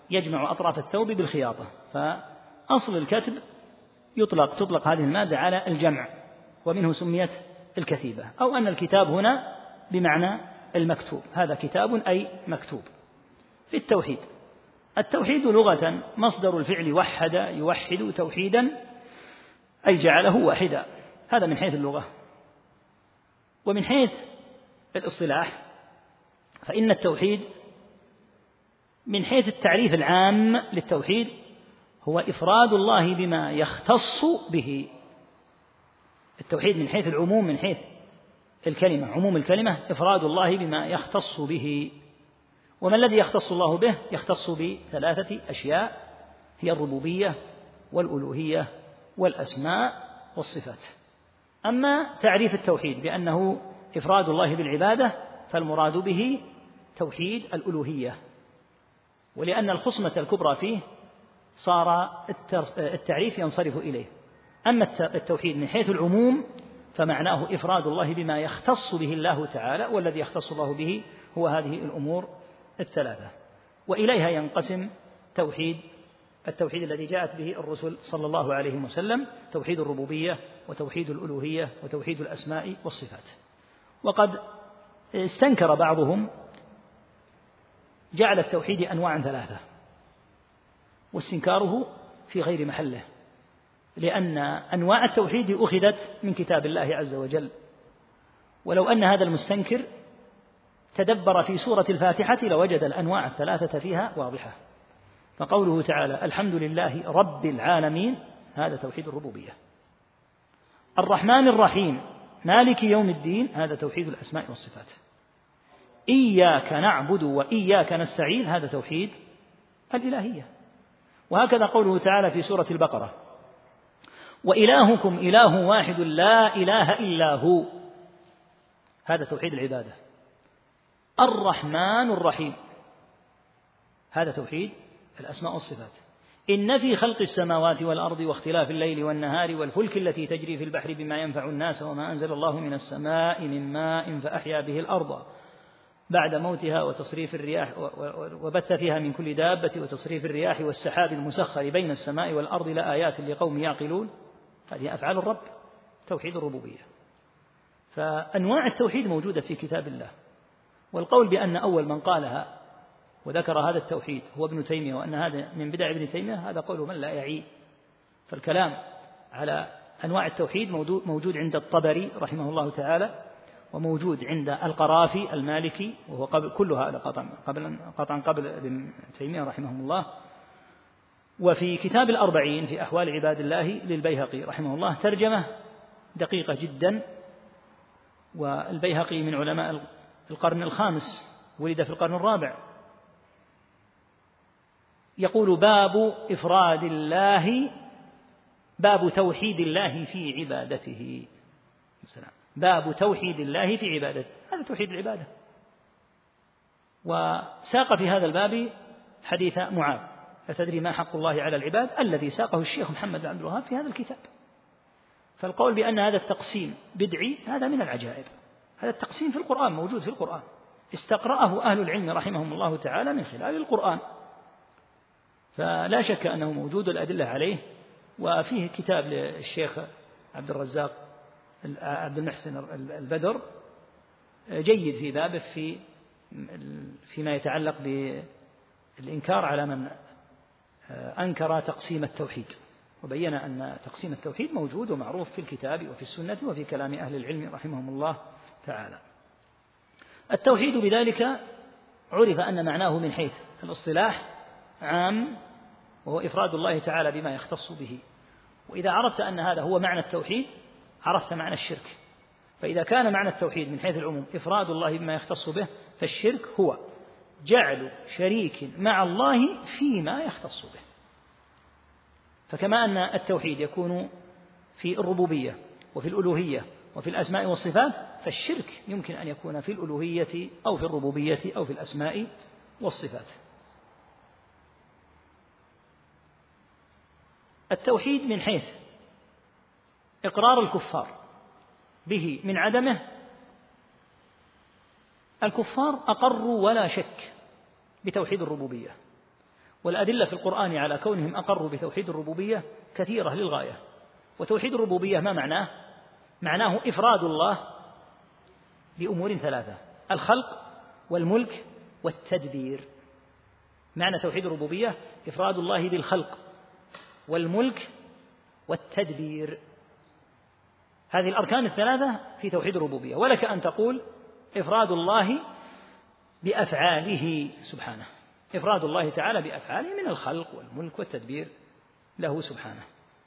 يجمع أطراف الثوب بالخياطة، فأصل الكتب تطلق هذه المادة على الجمع، ومنه سميت الكتيبة، أو أن الكتاب هنا بمعنى المكتوب، هذا كتاب أي مكتوب. في التوحيد، التوحيد لغة مصدر الفعل وحد يوحد توحيدا أي جعله واحدا، هذا من حيث اللغة. ومن حيث الاصطلاح فإن التوحيد من حيث التعريف العام للتوحيد هو إفراد الله بما يختص به. التوحيد من حيث العموم، من حيث الكلمة، عموم الكلمة إفراد الله بما يختص به. وما الذي يختص الله به؟ يختص بثلاثة أشياء هي الربوبية والألوهية والأسماء والصفات. أما تعريف التوحيد بأنه إفراد الله بالعبادة فالمراد به توحيد الألوهية، ولأن الخصمة الكبرى فيه صار التعريف ينصرف إليه. أما التوحيد من حيث العموم فمعناه إفراد الله بما يختص به الله تعالى، والذي يختص الله به هو هذه الأمور الثلاثة، وإليها ينقسم التوحيد الذي جاءت به الرسل صلى الله عليه وسلم: توحيد الربوبية وتوحيد الألوهية وتوحيد الأسماء والصفات. وقد استنكر بعضهم جعل التوحيد أنواعا ثلاثة، واستنكاره في غير محله، لأن أنواع التوحيد أخذت من كتاب الله عز وجل. ولو أن هذا المستنكر تدبر في سورة الفاتحة لوجد الأنواع الثلاثة فيها واضحة. فقوله تعالى: الحمد لله رب العالمين، هذا توحيد الربوبية. الرحمن الرحيم مالك يوم الدين، هذا توحيد الأسماء والصفات. إياك نعبد وإياك نستعين، هذا توحيد الإلهية. وهكذا قوله تعالى في سورة البقرة: وإلهكم إله واحد لا إله إلا هو، هذا توحيد العبادة. الرحمن الرحيم، هذا توحيد الأسماء والصفات. إن في خلق السماوات والأرض واختلاف الليل والنهار والفلك التي تجري في البحر بما ينفع الناس وما أنزل الله من السماء من ماء فأحيا به الأرض بعد موتها وتصريف الرياح وبث فيها من كل دابة وتصريف الرياح والسحاب المسخر بين السماء والأرض لآيات لقوم يعقلون، هذه أفعال الرب، توحيد الربوبية. فأنواع التوحيد موجودة في كتاب الله. والقول بأن أول من قالها وذكر هذا التوحيد هو ابن تيمية وأن هذا من بدع ابن تيمية، هذا قول من لا يعي. فالكلام على أنواع التوحيد موجود عند الطبري رحمه الله تعالى، وموجود عند القرافي المالكي، وهو كلها قبل ابن تيمية رحمه الله. وفي كتاب الأربعين في أحوال عباد الله للبيهقي رحمه الله ترجمة دقيقة جدا. والبيهقي من علماء القرن الخامس، ولد في القرن الرابع. يقول: باب توحيد الله في عبادته. باب توحيد الله في عبادته، هذا توحيد العبادة. وساق في هذا الباب حديث معاذ: أتدري ما حق الله على العباد، الذي ساقه الشيخ محمد بن عبد الوهاب في هذا الكتاب. فالقول بأن هذا التقسيم بدعي هذا من العجائب. هذا التقسيم في القرآن، موجود في القرآن، استقرأه أهل العلم رحمهم الله تعالى من خلال القرآن، فلا شك أنه موجود الأدلة عليه. وفيه كتاب للشيخ عبد الرزاق عبد المحسن البدر جيد في بابه فيما يتعلق بالإنكار على من أنكر تقسيم التوحيد، وبين أن تقسيم التوحيد موجود ومعروف في الكتاب وفي السنة وفي كلام أهل العلم رحمهم الله تعالى. التوحيد بذلك عرف أن معناه من حيث الاصطلاح عام، وهو إفراد الله تعالى بما يختص به. وإذا عرفت أن هذا هو معنى التوحيد عرفت معنى الشرك. فإذا كان معنى التوحيد من حيث العموم إفراد الله بما يختص به، فالشرك هو جعل شريك مع الله فيما يختص به. فكما أن التوحيد يكون في الربوبية وفي الألوهية وفي الأسماء والصفات، فالشرك يمكن أن يكون في الألوهية أو في الربوبية أو في الأسماء والصفات. التوحيد من حيث إقرار الكفار به من عدمه، الكفار أقروا ولا شك بتوحيد الربوبية، والأدلة في القرآن على كونهم أقروا بتوحيد الربوبية كثيرة للغاية. وتوحيد الربوبية ما معناه؟ معناه إفراد الله بأمور ثلاثة: الخلق والملك والتدبير. معنى توحيد الربوبية إفراد الله بالخلق والملك والتدبير. هذه الأركان الثلاثة في توحيد الربوبية. ولك أن تقول إفراد الله بأفعاله سبحانه، إفراد الله تعالى بأفعاله من الخلق والملك والتدبير له سبحانه.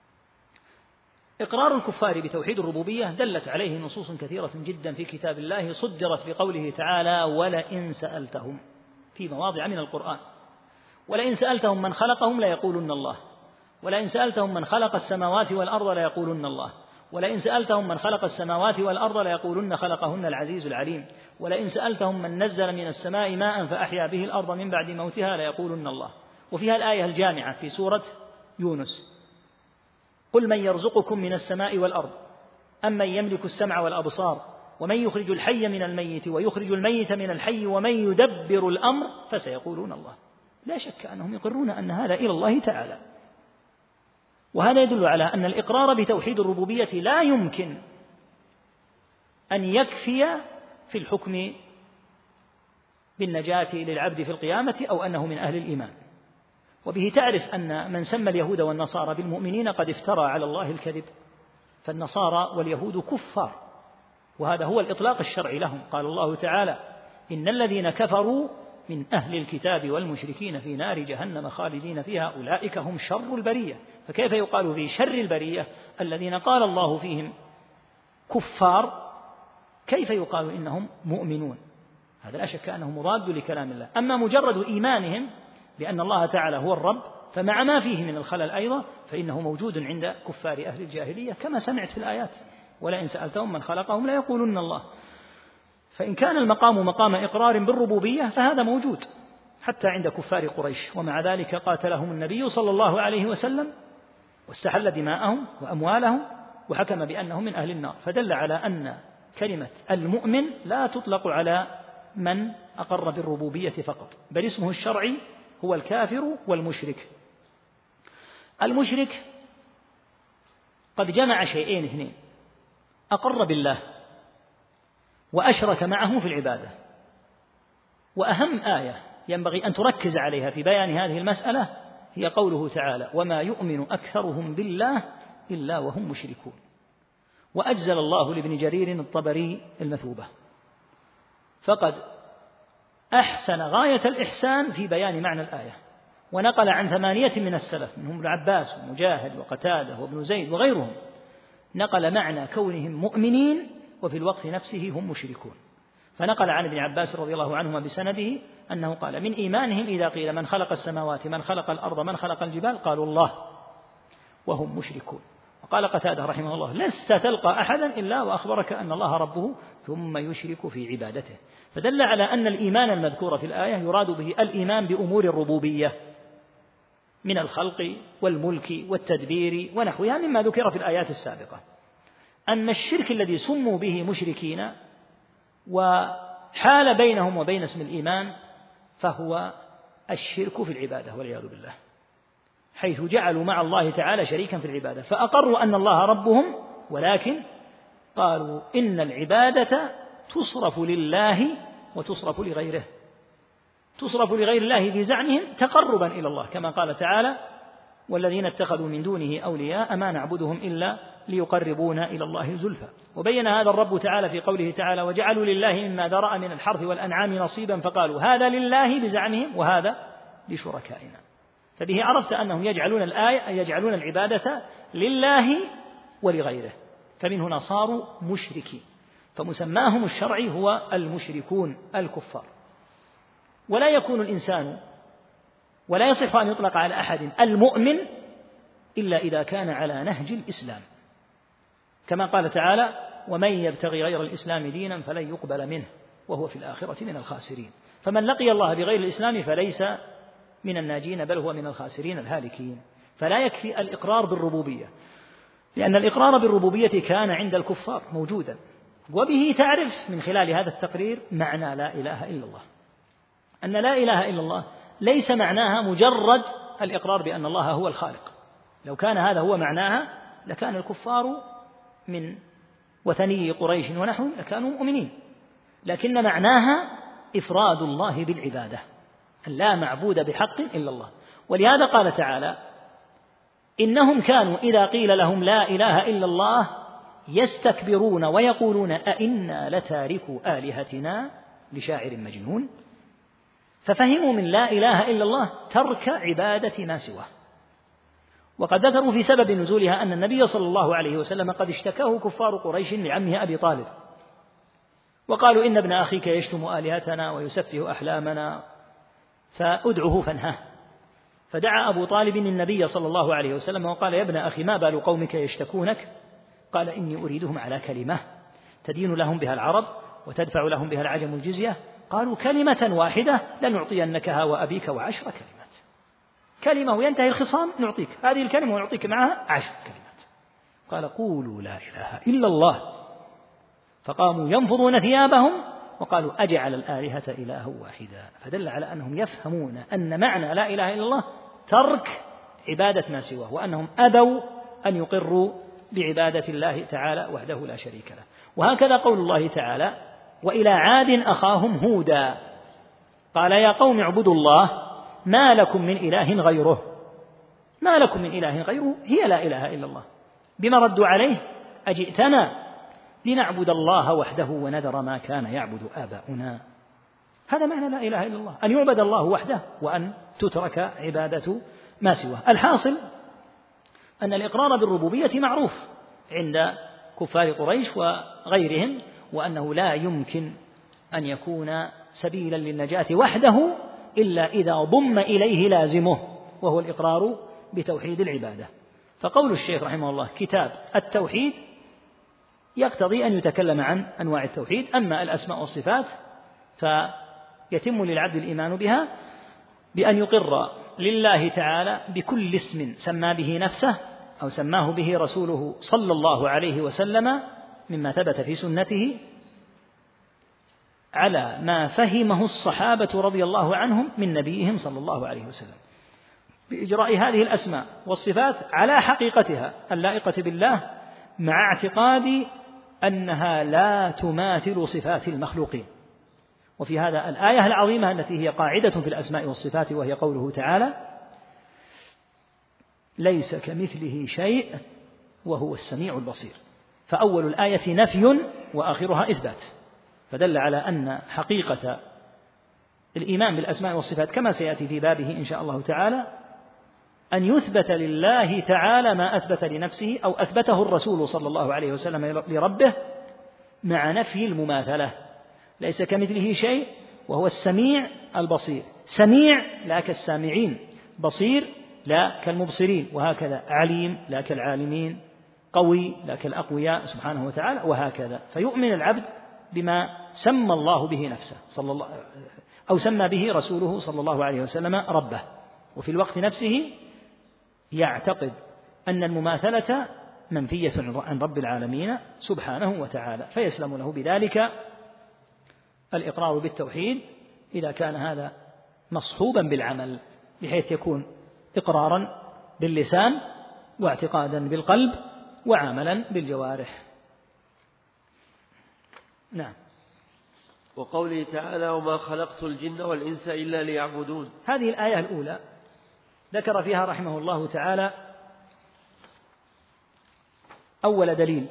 إقرار الكفار بتوحيد الربوبية دلت عليه نصوص كثيرة جدا في كتاب الله، صدرت بقوله تعالى: ولئن سألتهم، في مواضع من القرآن: ولئن سألتهم من خلقهم ليقولن الله، ولئن سألتهم من خلق السماوات والأرض ليقولن الله، ولئن سألتهم من خلق السماوات والأرض ليقولن خلقهن العزيز العليم، ولئن سألتهم من نزل من السماء ماء فأحيا به الأرض من بعد موتها ليقولن الله. وفيها الآية الجامعة في سورة يونس: قل من يرزقكم من السماء والأرض أمن يملك السمع والأبصار ومن يخرج الحي من الميت ويخرج الميت من الحي ومن يدبر الأمر فسيقولون الله. لا شك أنهم يقرون أن هذا إلى الله تعالى. وهذا يدل على أن الإقرار بتوحيد الربوبية لا يمكن أن يكفي في الحكم بالنجاة للعبد في القيامة أو أنه من أهل الإيمان. وبه تعرف أن من سمى اليهود والنصارى بالمؤمنين قد افترى على الله الكذب، فالنصارى واليهود كفار، وهذا هو الإطلاق الشرعي لهم. قال الله تعالى: إن الذين كفروا من أهل الكتاب والمشركين في نار جهنم خالدين فيها أولئك هم شر البرية. فكيف يقال في شر البرية الذين قال الله فيهم كفار، كيف يقال إنهم مؤمنون؟ هذا لا شك أنه مضاد لكلام الله. أما مجرد إيمانهم بأن الله تعالى هو الرب، فمع ما فيه من الخلل أيضا فإنه موجود عند كفار أهل الجاهلية كما سمعت في الآيات: ولئن سألتهم من خلقهم ليقولن الله. فإن كان المقام مقام إقرار بالربوبية فهذا موجود حتى عند كفار قريش، ومع ذلك قاتلهم النبي صلى الله عليه وسلم واستحل دماءهم وأموالهم وحكم بأنهم من أهل النار. فدل على أن كلمة المؤمن لا تطلق على من أقر بالربوبية فقط، بل اسمه الشرعي هو الكافر والمشرك. المشرك قد جمع شيئين اثنين: أقر بالله وأشرك معه في العبادة. وأهم آية ينبغي أن تركز عليها في بيان هذه المسألة هي قوله تعالى: وما يؤمن أكثرهم بالله إلا وهم مشركون. وأجزل الله لابن جرير الطبري المثوبة، فقد أحسن غاية الإحسان في بيان معنى الآية، ونقل عن 8 من السلف منهم ابن عباس ومجاهد وقتادة وابن زيد وغيرهم، نقل معنى كونهم مؤمنين وفي الوقت نفسه هم مشركون. فنقل عن ابن عباس رضي الله عنهما بسنده أنه قال: من إيمانهم إذا قيل من خلق السماوات من خلق الأرض من خلق الجبال قالوا الله وهم مشركون. وقال قتادة رحمه الله: لست تلقى أحدا إلا وأخبرك أن الله ربه ثم يشرك في عبادته. فدل على أن الإيمان المذكور في الآية يراد به الإيمان بأمور الربوبية من الخلق والملك والتدبير ونحوها مما ذكر في الآيات السابقة. أن الشرك الذي سموا به مشركين وحال بينهم وبين اسم الإيمان فهو الشرك في العبادة والعياذ بالله، حيث جعلوا مع الله تعالى شريكا في العبادة، فأقروا أن الله ربهم، ولكن قالوا إن العبادة تصرف لله وتصرف لغيره، تصرف لغير الله بزعمهم تقربا إلى الله، كما قال تعالى: والذين اتخذوا من دونه أولياء ما نعبدهم إلا ليقربونا إلى الله زلفى. وبين هذا الرب تعالى في قوله تعالى: وجعلوا لله مما ذرأ من الحرث والأنعام نصيبا فقالوا هذا لله بزعمهم وهذا لشركائنا. فبه عرفت أنهم يجعلون العبادة لله ولغيره، فمن هنا صاروا مشركين، فمسماهم الشرعي هو المشركون الكفار. ولا يكون الإنسان ولا يصح أن يطلق على أحد المؤمن إلا إذا كان على نهج الإسلام، كما قال تعالى: ومن يبتغي غير الإسلام دينا فلن يقبل منه وهو في الآخرة من الخاسرين. فمن لقي الله بغير الإسلام فليس من الناجين بل هو من الخاسرين الهالكين. فلا يكفي الإقرار بالربوبية، لأن الإقرار بالربوبية كان عند الكفار موجودا، وبه تعرف من خلال هذا التقرير معنى لا إله إلا الله، أن لا إله إلا الله ليس معناها مجرد الإقرار بأن الله هو الخالق. لو كان هذا هو معناها لكان الكفار من وثني قريش ونحو لكانوا مؤمنين، لكن معناها إفراد الله بالعبادة، أن لا معبود بحق إلا الله. ولهذا قال تعالى: إنهم كانوا إذا قيل لهم لا إله إلا الله يستكبرون ويقولون أئنا لتاركو آلهتنا لشاعر مجنون. ففهموا من لا إله إلا الله ترك عبادة ما سواه. وقد ذكروا في سبب نزولها أن النبي صلى الله عليه وسلم قد اشتكاه كفار قريش لعمه أبي طالب، وقالوا: إن ابن أخيك يشتم آلهتنا ويسفه أحلامنا فأدعه فانهاه. فدعا أبو طالب النبي صلى الله عليه وسلم وقال: يا ابن أخي، ما بال قومك يشتكونك؟ قال: إني أريدهم على كلمة تدين لهم بها العرب وتدفع لهم بها العجم الجزية. قالوا: كلمة واحدة لنعطينكها وأبيك و10 كلمات. كلمة وينتهي الخصام نعطيك هذه الكلمة ونعطيك معها 10 كلمات. قال: قولوا لا إله إلا الله. فقاموا ينفضون ثيابهم وقالوا: أجعل الآلهة إله واحدا. فدل على أنهم يفهمون أن معنى لا إله إلا الله ترك عبادة ما سواه، وأنهم أبوا أن يقروا بعبادة الله تعالى وحده لا شريك له. وهكذا قول الله تعالى: وإلى عاد أخاهم هودا قال يا قوم اعبدوا الله ما لكم من إله غيره. ما لكم من إله غيره هي لا إله إلا الله. بما ردوا عليه: أجئتنا لنعبد الله وحده ونذر ما كان يعبد آباؤنا. هذا معنى لا إله إلا الله، أن يعبد الله وحده وأن تترك عبادة ما سواه. الحاصل أن الإقرار بالربوبية معروف عند كفار قريش وغيرهم، وأنه لا يمكن أن يكون سبيلا للنجاة وحده إلا إذا ضم إليه لازمه، وهو الإقرار بتوحيد العبادة. فقول الشيخ رحمه الله كتاب التوحيد يقتضي أن يتكلم عن أنواع التوحيد. أما الأسماء والصفات فيتم للعبد الإيمان بها بأن يقر لله تعالى بكل اسم سمى به نفسه أو سماه به رسوله صلى الله عليه وسلم مما ثبت في سنته، على ما فهمه الصحابة رضي الله عنهم من نبيهم صلى الله عليه وسلم، بإجراء هذه الأسماء والصفات على حقيقتها اللائقة بالله، مع اعتقاد أنها لا تماثل صفات المخلوقين. وفي هذا الآية العظيمة التي هي قاعدة في الأسماء والصفات، وهي قوله تعالى: ليس كمثله شيء وهو السميع البصير. فأول الآية نفي وآخرها إثبات، فدل على أن حقيقة الإيمان بالأسماء والصفات كما سيأتي في بابه إن شاء الله تعالى أن يثبت لله تعالى ما أثبت لنفسه أو أثبته الرسول صلى الله عليه وسلم لربه، مع نفي المماثلة. ليس كمثله شيء وهو السميع البصير. سميع لا كالسامعين، بصير لا كالمبصرين، وهكذا عليم لا كالعالمين، قوي لا كالأقوياء سبحانه وتعالى، وهكذا. فيؤمن العبد بما سمى الله به نفسه أو سمى به رسوله صلى الله عليه وسلم ربه، وفي الوقت نفسه يعتقد أن المماثلة منفية عن رب العالمين سبحانه وتعالى، فيسلم له بذلك الإقرار بالتوحيد إذا كان هذا مصحوبا بالعمل، بحيث يكون إقرارا باللسان واعتقادا بالقلب وعملا بالجوارح. نعم. وقوله تعالى: وما خلقت الجن والإنس إلا ليعبدون. هذه الآية الأولى ذكر فيها رحمه الله تعالى أول دليل،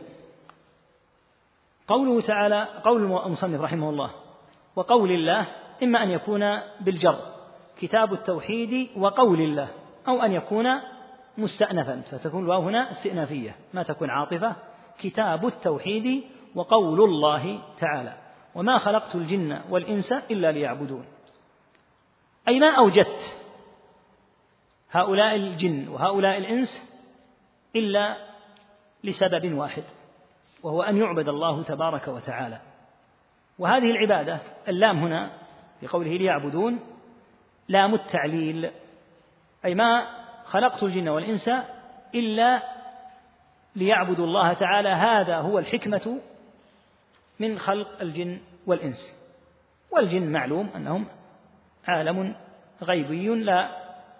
قوله تعالى، قول المصنف رحمه الله وقول الله، إما أن يكون بالجر كتاب التوحيد وقول الله، أو أن يكون مستأنفا فتكون الواو هنا استئنافية ما تكون عاطفة، كتاب التوحيد وقول الله تعالى: وما خلقت الجن والإنس إلا ليعبدون. أي ما أوجدت هؤلاء الجن وهؤلاء الإنس إلا لسبب واحد، وهو أن يعبد الله تبارك وتعالى. وهذه العبادة اللام هنا في قوله ليعبدون لام التعليل، أي ما خلقت الجن والإنس إلا ليعبدوا الله تعالى. هذا هو الحكمة من خلق الجن والإنس. والجن معلوم أنهم عالم غيبي لا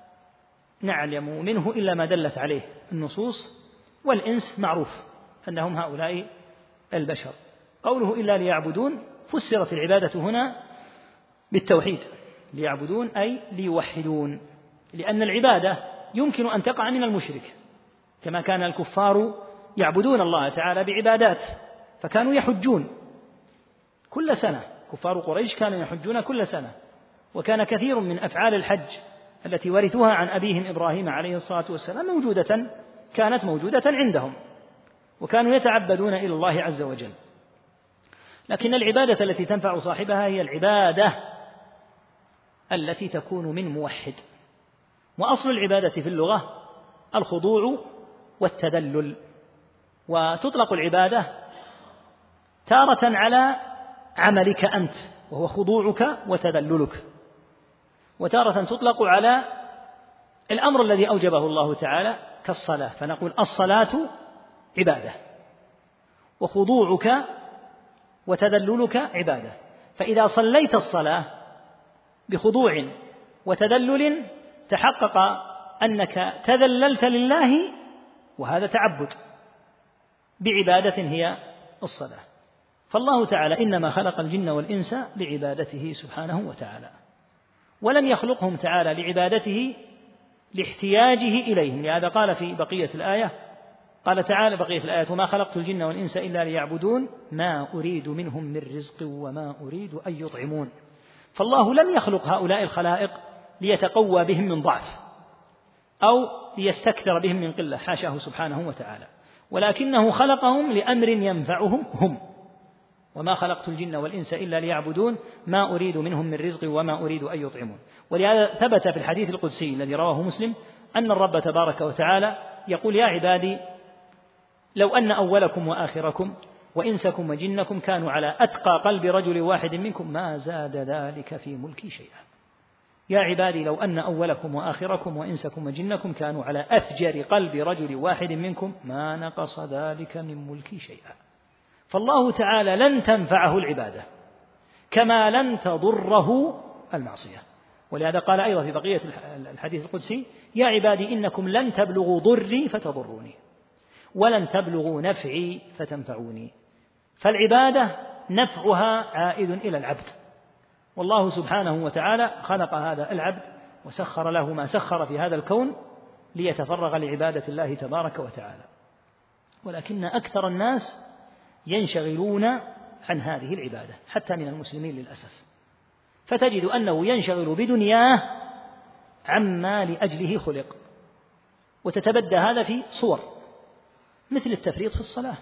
نعلم منه إلا ما دلت عليه النصوص، والإنس معروف أنهم هؤلاء البشر. قوله إلا ليعبدون فسرت العبادة هنا بالتوحيد، ليعبدون أي ليوحدون، لأن العبادة يمكن أن تقع من المشرك، كما كان الكفار يعبدون الله تعالى بعبادات، فكانوا يحجون كل سنة، كفار قريش كانوا يحجون كل سنة، وكان كثير من أفعال الحج التي ورثوها عن أبيهم إبراهيم عليه الصلاة والسلام كانت موجودة عندهم، وكانوا يتعبدون إلى الله عز وجل. لكن العبادة التي تنفع صاحبها هي العبادة التي تكون من موحد. وأصل العبادة في اللغة الخضوع والتذلل، وتطلق العبادة تارة على عملك أنت وهو خضوعك وتذللك، وتارة تطلق على الأمر الذي أوجبه الله تعالى كالصلاة، فنقول الصلاة عبادة وخضوعك وتذللك عبادة. فإذا صليت الصلاة بخضوع وتذلل تحقق أنك تذللت لله، وهذا تعبد بعبادة هي الصلاة. فالله تعالى إنما خلق الجن والإنس لعبادته سبحانه وتعالى، ولم يخلقهم تعالى لعبادته لاحتياجه إليهم، لهذا قال في بقية الآية، قال تعالى بقية الآية: وما خلقت الجن والإنس إلا ليعبدون ما أريد منهم من رزق وما أريد أن يطعمون. فالله لم يخلق هؤلاء الخلائق ليتقوى بهم من ضعف أو ليستكثر بهم من قلة، حاشاه سبحانه وتعالى، ولكنه خلقهم لأمر ينفعهم هم. وما خلقت الجن والإنس إلا ليعبدون ما أريد منهم من رزق وما أريد أن يطعمون. ولهذا ثبت في الحديث القدسي الذي رواه مسلم أن الرب تبارك وتعالى يقول: يا عبادي لو أن أولكم وآخركم وإنسكم وجنكم كانوا على أتقى قلب رجل واحد منكم ما زاد ذلك في ملكي شيئا. يا عبادي لو أن أولكم وآخركم وإنسكم وجنكم كانوا على أفجر قلب رجل واحد منكم ما نقص ذلك من ملكي شيئا. فالله تعالى لن تنفعه العبادة كما لن تضره المعصية. ولهذا قال أيضا في بقية الحديث القدسي: يا عبادي إنكم لن تبلغوا ضري فتضروني ولن تبلغوا نفعي فتنفعوني. فالعبادة نفعها عائد إلى العبد، والله سبحانه وتعالى خلق هذا العبد وسخر له ما سخر في هذا الكون ليتفرغ لعبادة الله تبارك وتعالى. ولكن أكثر الناس ينشغلون عن هذه العبادة حتى من المسلمين للأسف، فتجد أنه ينشغل بدنياه عما لأجله خلق، وتتبدى هذا في صور مثل التفريط في الصلاة،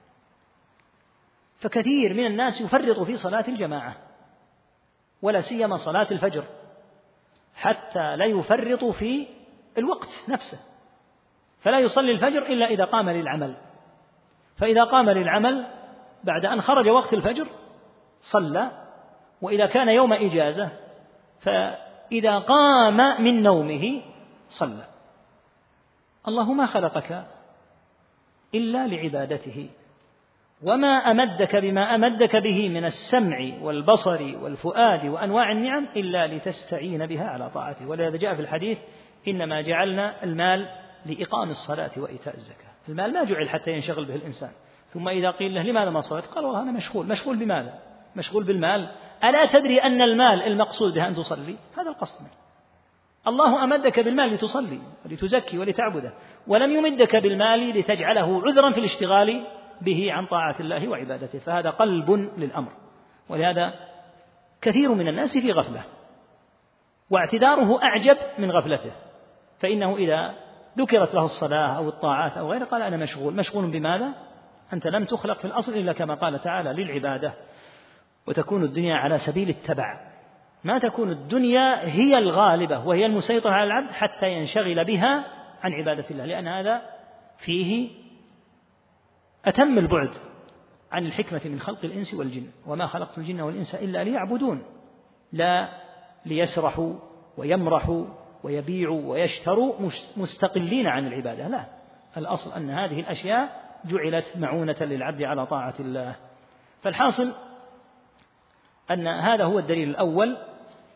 فكثير من الناس يفرط في صلاة الجماعة ولا سيما صلاة الفجر، حتى لا يفرط في الوقت نفسه، فلا يصلي الفجر إلا إذا قام للعمل، فإذا قام للعمل بعد أن خرج وقت الفجر صلى، وإذا كان يوم إجازة فإذا قام من نومه صلى. الله ما خلقك إلا لعبادته، وما أمدك بما أمدك به من السمع والبصر والفؤاد وأنواع النعم إلا لتستعين بها على طاعته. ولهذا جاء في الحديث: إنما جعلنا المال لإقام الصلاة وإيتاء الزكاة. المال ما جعل حتى ينشغل به الإنسان، ثم إذا قيل له: لماذا ما صليت؟ قال: والله أنا مشغول. مشغول بماذا؟ مشغول بالمال. ألا تدري أن المال المقصود به أن تصلي؟ هذا القصد منه. الله أمدك بالمال لتصلي ولتزكي ولتعبده، ولم يمدك بالمال لتجعله عذرا في الاشتغال به عن طاعة الله وعبادته، فهذا قلب للأمر. ولهذا كثير من الناس في غفلة، واعتذاره أعجب من غفلته، فإنه إذا ذكرت له الصلاة أو الطاعات أو غيره قال: أنا مشغول. مشغول بماذا؟ أنت لم تخلق في الأصل إلا كما قال تعالى للعبادة، وتكون الدنيا على سبيل التبع، ما تكون الدنيا هي الغالبة وهي المسيطرة على العبد حتى ينشغل بها عن عبادة الله، لأن هذا فيه أتم البعد عن الحكمة من خلق الإنس والجن. وما خلقت الجن والإنس إلا ليعبدون، لا ليسرحوا ويمرحوا ويبيعوا ويشتروا مستقلين عن العبادة، لا، الأصل أن هذه الأشياء جعلت معونة للعبد على طاعة الله. فالحاصل أن هذا هو الدليل الأول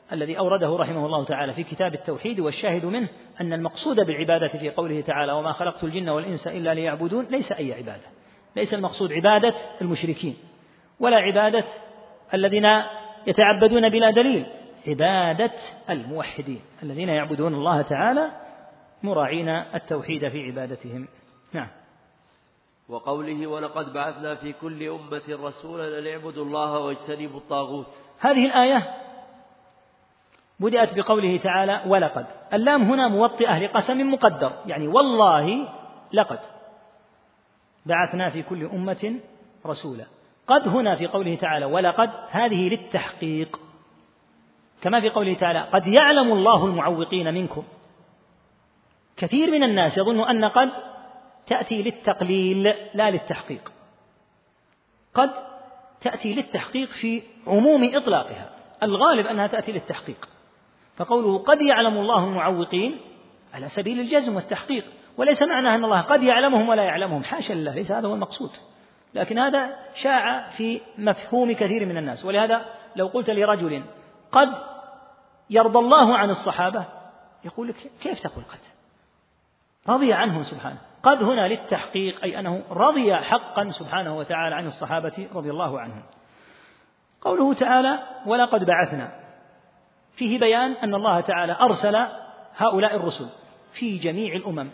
الذي أورده رحمه الله تعالى في كتاب التوحيد، والشاهد منه أن المقصود بالعبادة في قوله تعالى وما خلقت الجن والإنس إلا ليعبدون ليس أي عبادة، ليس المقصود عبادة المشركين ولا عبادة الذين يتعبدون بلا دليل، عبادة الموحدين الذين يعبدون الله تعالى مراعين التوحيد في عبادتهم. نعم. وقوله ولقد بعثنا في كل أمة رسولا أن اعبدوا الله واجتنبوا الطاغوت. هذه الآية بدأت بقوله تعالى ولقد، اللام هنا موطئة لقسم مقدر، يعني والله لقد بعثنا في كل أمة رسولا. قد هنا في قوله تعالى ولقد هذه للتحقيق، كما في قوله تعالى قد يعلم الله المعوقين منكم. كثير من الناس يظن أن قد تأتي للتقليل لا للتحقيق، قد تأتي للتحقيق في عموم إطلاقها، الغالب أنها تأتي للتحقيق، فقوله قد يعلم الله المعوقين على سبيل الجزم والتحقيق، وليس معنى أن الله قد يعلمهم ولا يعلمهم، حاشا لله، ليس هذا هو المقصود، لكن هذا شاع في مفهوم كثير من الناس. ولهذا لو قلت لرجل قد يرضى الله عن الصحابة يقول لك كيف تقول قد؟ رضي عنهم سبحانه. قد هنا للتحقيق، أي أنه رضي حقا سبحانه وتعالى عن الصحابة رضي الله عنهم. قوله تعالى ولقد بعثنا فيه بيان أن الله تعالى أرسل هؤلاء الرسل في جميع الأمم،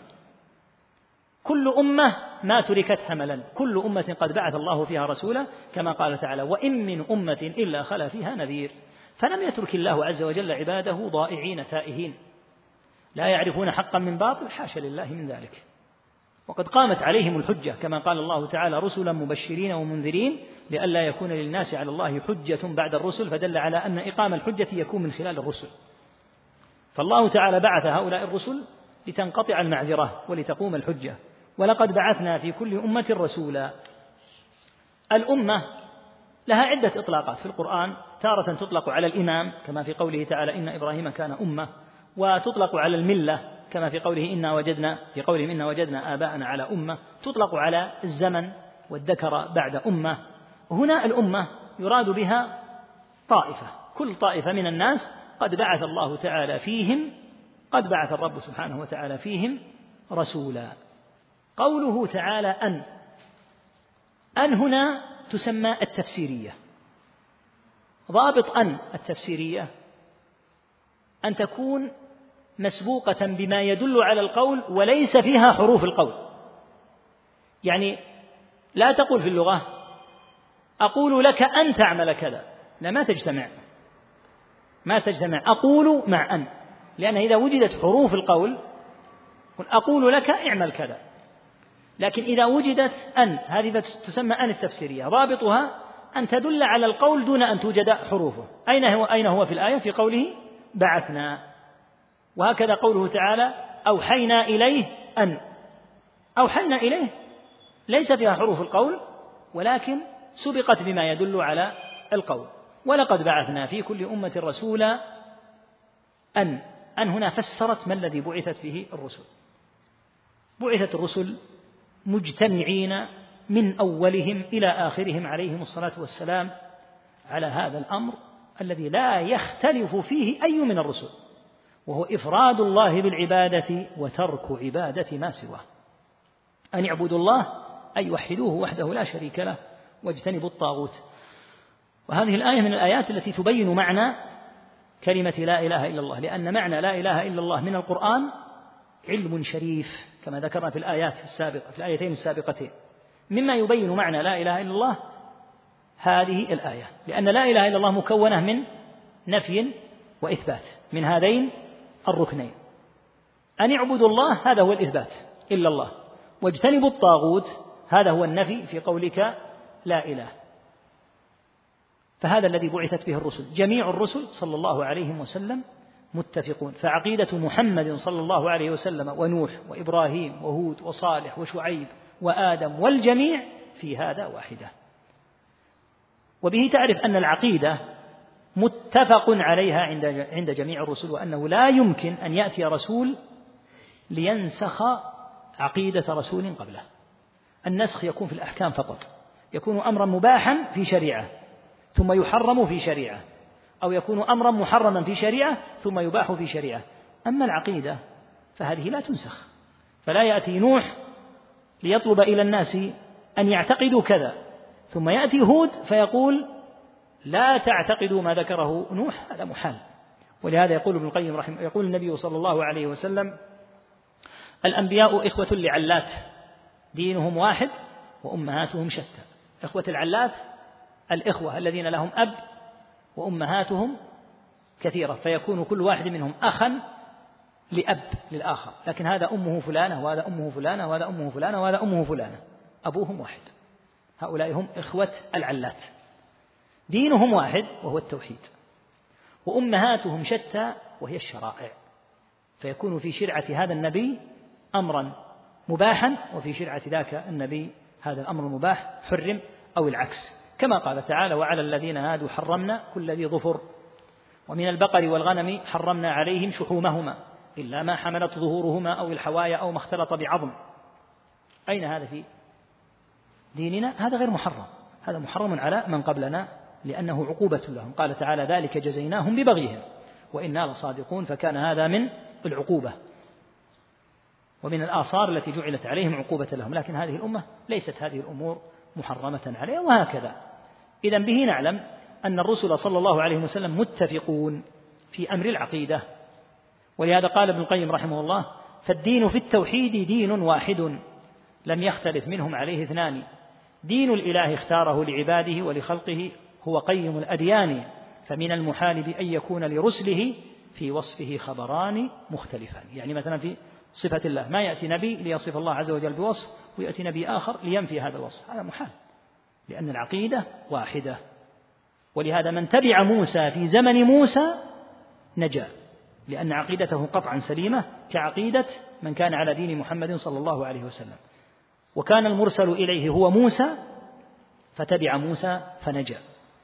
كل أمة ما تركت هملا، كل أمة قد بعث الله فيها رسولا، كما قال تعالى وإن من أمة إلا خلا فيها نذير. فلم يترك الله عز وجل عباده ضائعين تائهين لا يعرفون حقا من باطل، حاشا لله من ذلك، وقد قامت عليهم الحجة، كما قال الله تعالى رسلا مبشرين ومنذرين لئلا يكون للناس على الله حجة بعد الرسل، فدل على أن إقام الحجة يكون من خلال الرسل. فالله تعالى بعث هؤلاء الرسل لتنقطع المعذرة ولتقوم الحجة. ولقد بعثنا في كل أمة رسولا. الأمة لها عدة إطلاقات في القرآن، تارة تطلق على الإمام كما في قوله تعالى إن إبراهيم كان أمة، وتطلق على الملة كما في قوله إنا وجدنا آباءنا على أمة، تطلق على الزمن والذكر بعد أمة. هنا الأمة يراد بها طائفة، كل طائفة من الناس قد بعث الله تعالى فيهم، قد بعث الرب سبحانه وتعالى فيهم رسولا. قوله تعالى أن هنا تسمى التفسيرية. ضابط أن التفسيرية أن تكون مسبوقة بما يدل على القول وليس فيها حروف القول، يعني لا تقول في اللغة أقول لك أن تعمل كذا، لا، ما تجتمع أقول مع أن، لأن إذا وجدت حروف القول أقول لك اعمل كذا، لكن إذا وجدت أن هذه تسمى أن التفسيرية، ضابطها أن تدل على القول دون أن توجد حروفه. أين هو في الآية؟ في قوله بعثنا. وهكذا قوله تعالى أوحينا إليه أن، أوحينا إليه ليس فيها حروف القول ولكن سبقت بما يدل على القول. ولقد بعثنا في كل أمة رسولا أن هنا فسرت ما الذي بعثت به الرسل. بعثت الرسل مجتمعين من أولهم إلى آخرهم عليهم الصلاة والسلام على هذا الأمر الذي لا يختلف فيه أي من الرسل، وهو إفراد الله بالعبادة وترك عبادة ما سواه. أن اعبدوا الله أي وحدوه وحده لا شريك له واجتنبوا الطاغوت. وهذه الآية من الآيات التي تبين معنى كلمة لا إله إلا الله، لأن معنى لا إله إلا الله من القرآن علم شريف كما ذكرنا في الآيتين السابقتين. مما يبين معنى لا إله إلا الله هذه الآية، لأن لا إله إلا الله مكونة من نفي وإثبات، من هذين الركنين. أن اعبدوا الله هذا هو الإثبات إلا الله، واجتنبوا الطاغوت هذا هو النفي في قولك لا إله. فهذا الذي بعثت به الرسل، جميع الرسل صلى الله عليه وسلم متفقون. فعقيدة محمد صلى الله عليه وسلم ونوح وإبراهيم وهود وصالح وشعيب وآدم والجميع في هذا واحدة. وبه تعرف أن العقيدة متفق عليها عند جميع الرسل، وأنه لا يمكن أن يأتي رسول لينسخ عقيدة رسول قبله. النسخ يكون في الأحكام فقط، يكون أمرا مباحا في شريعة ثم يحرم في شريعة، أو يكون أمرا محرما في شريعة ثم يباح في شريعة. أما العقيدة فهذه لا تنسخ، فلا يأتي نوح ليطلب إلى الناس أن يعتقدوا كذا ثم يأتي هود فيقول لا تعتقدوا ما ذكره نوح، هذا محال. ولهذا يقول ابن القيم رحمه، يقول النبي صلى الله عليه وسلم: الأنبياء إخوة لعلات دينهم واحد وأمهاتهم شتى. إخوة العلات الإخوة الذين لهم أب وأمهاتهم كثيرة، فيكون كل واحد منهم أخا لأب للآخر، لكن هذا أمه فلانة وهذا أمه فلانة وهذا أمه فلانة وهذا أمه فلانة، أبوهم واحد. هؤلاء هم إخوة العلات، دينهم واحد وهو التوحيد، وأمهاتهم شتى وهي الشرائع، فيكون في شرعة هذا النبي أمرا مباحا وفي شرعة ذاك النبي هذا الأمر المباح حرم، أو العكس، كما قال تعالى: وعلى الذين هادوا حرمنا كل ذي ظفر ومن البقر والغنم حرمنا عليهم شحومهما إلا ما حملت ظهورهما أو الحوايا أو ما اختلط بعظم. أين هذا في ديننا؟ هذا غير محرم، هذا محرم على من قبلنا لأنه عقوبة لهم. قال تعالى: ذلك جزيناهم ببغيهم وإنا لصادقون، فكان هذا من العقوبة ومن الآثار التي جعلت عليهم عقوبة لهم، لكن هذه الأمة ليست هذه الأمور محرمة عليها، وهكذا. إذن به نعلم أن الرسل صلى الله عليه وسلم متفقون في أمر العقيدة. ولهذا قال ابن القيم رحمه الله: فالدين في التوحيد دين واحد لم يختلف منهم عليه اثنان، دين الإله اختاره لعباده ولخلقه هو قيم الأديان، فمن المحال بأن يكون لرسله في وصفه خبران مختلفان. يعني مثلا في صفة الله ما يأتي نبي ليصف الله عز وجل بوصف ويأتي نبي آخر لينفي هذا الوصف، هذا محال، لأن العقيدة واحدة. ولهذا من تبع موسى في زمن موسى نجا، لأن عقيدته قطعا سليمة كعقيدة من كان على دين محمد صلى الله عليه وسلم، وكان المرسل إليه هو موسى فتبع موسى فنجا.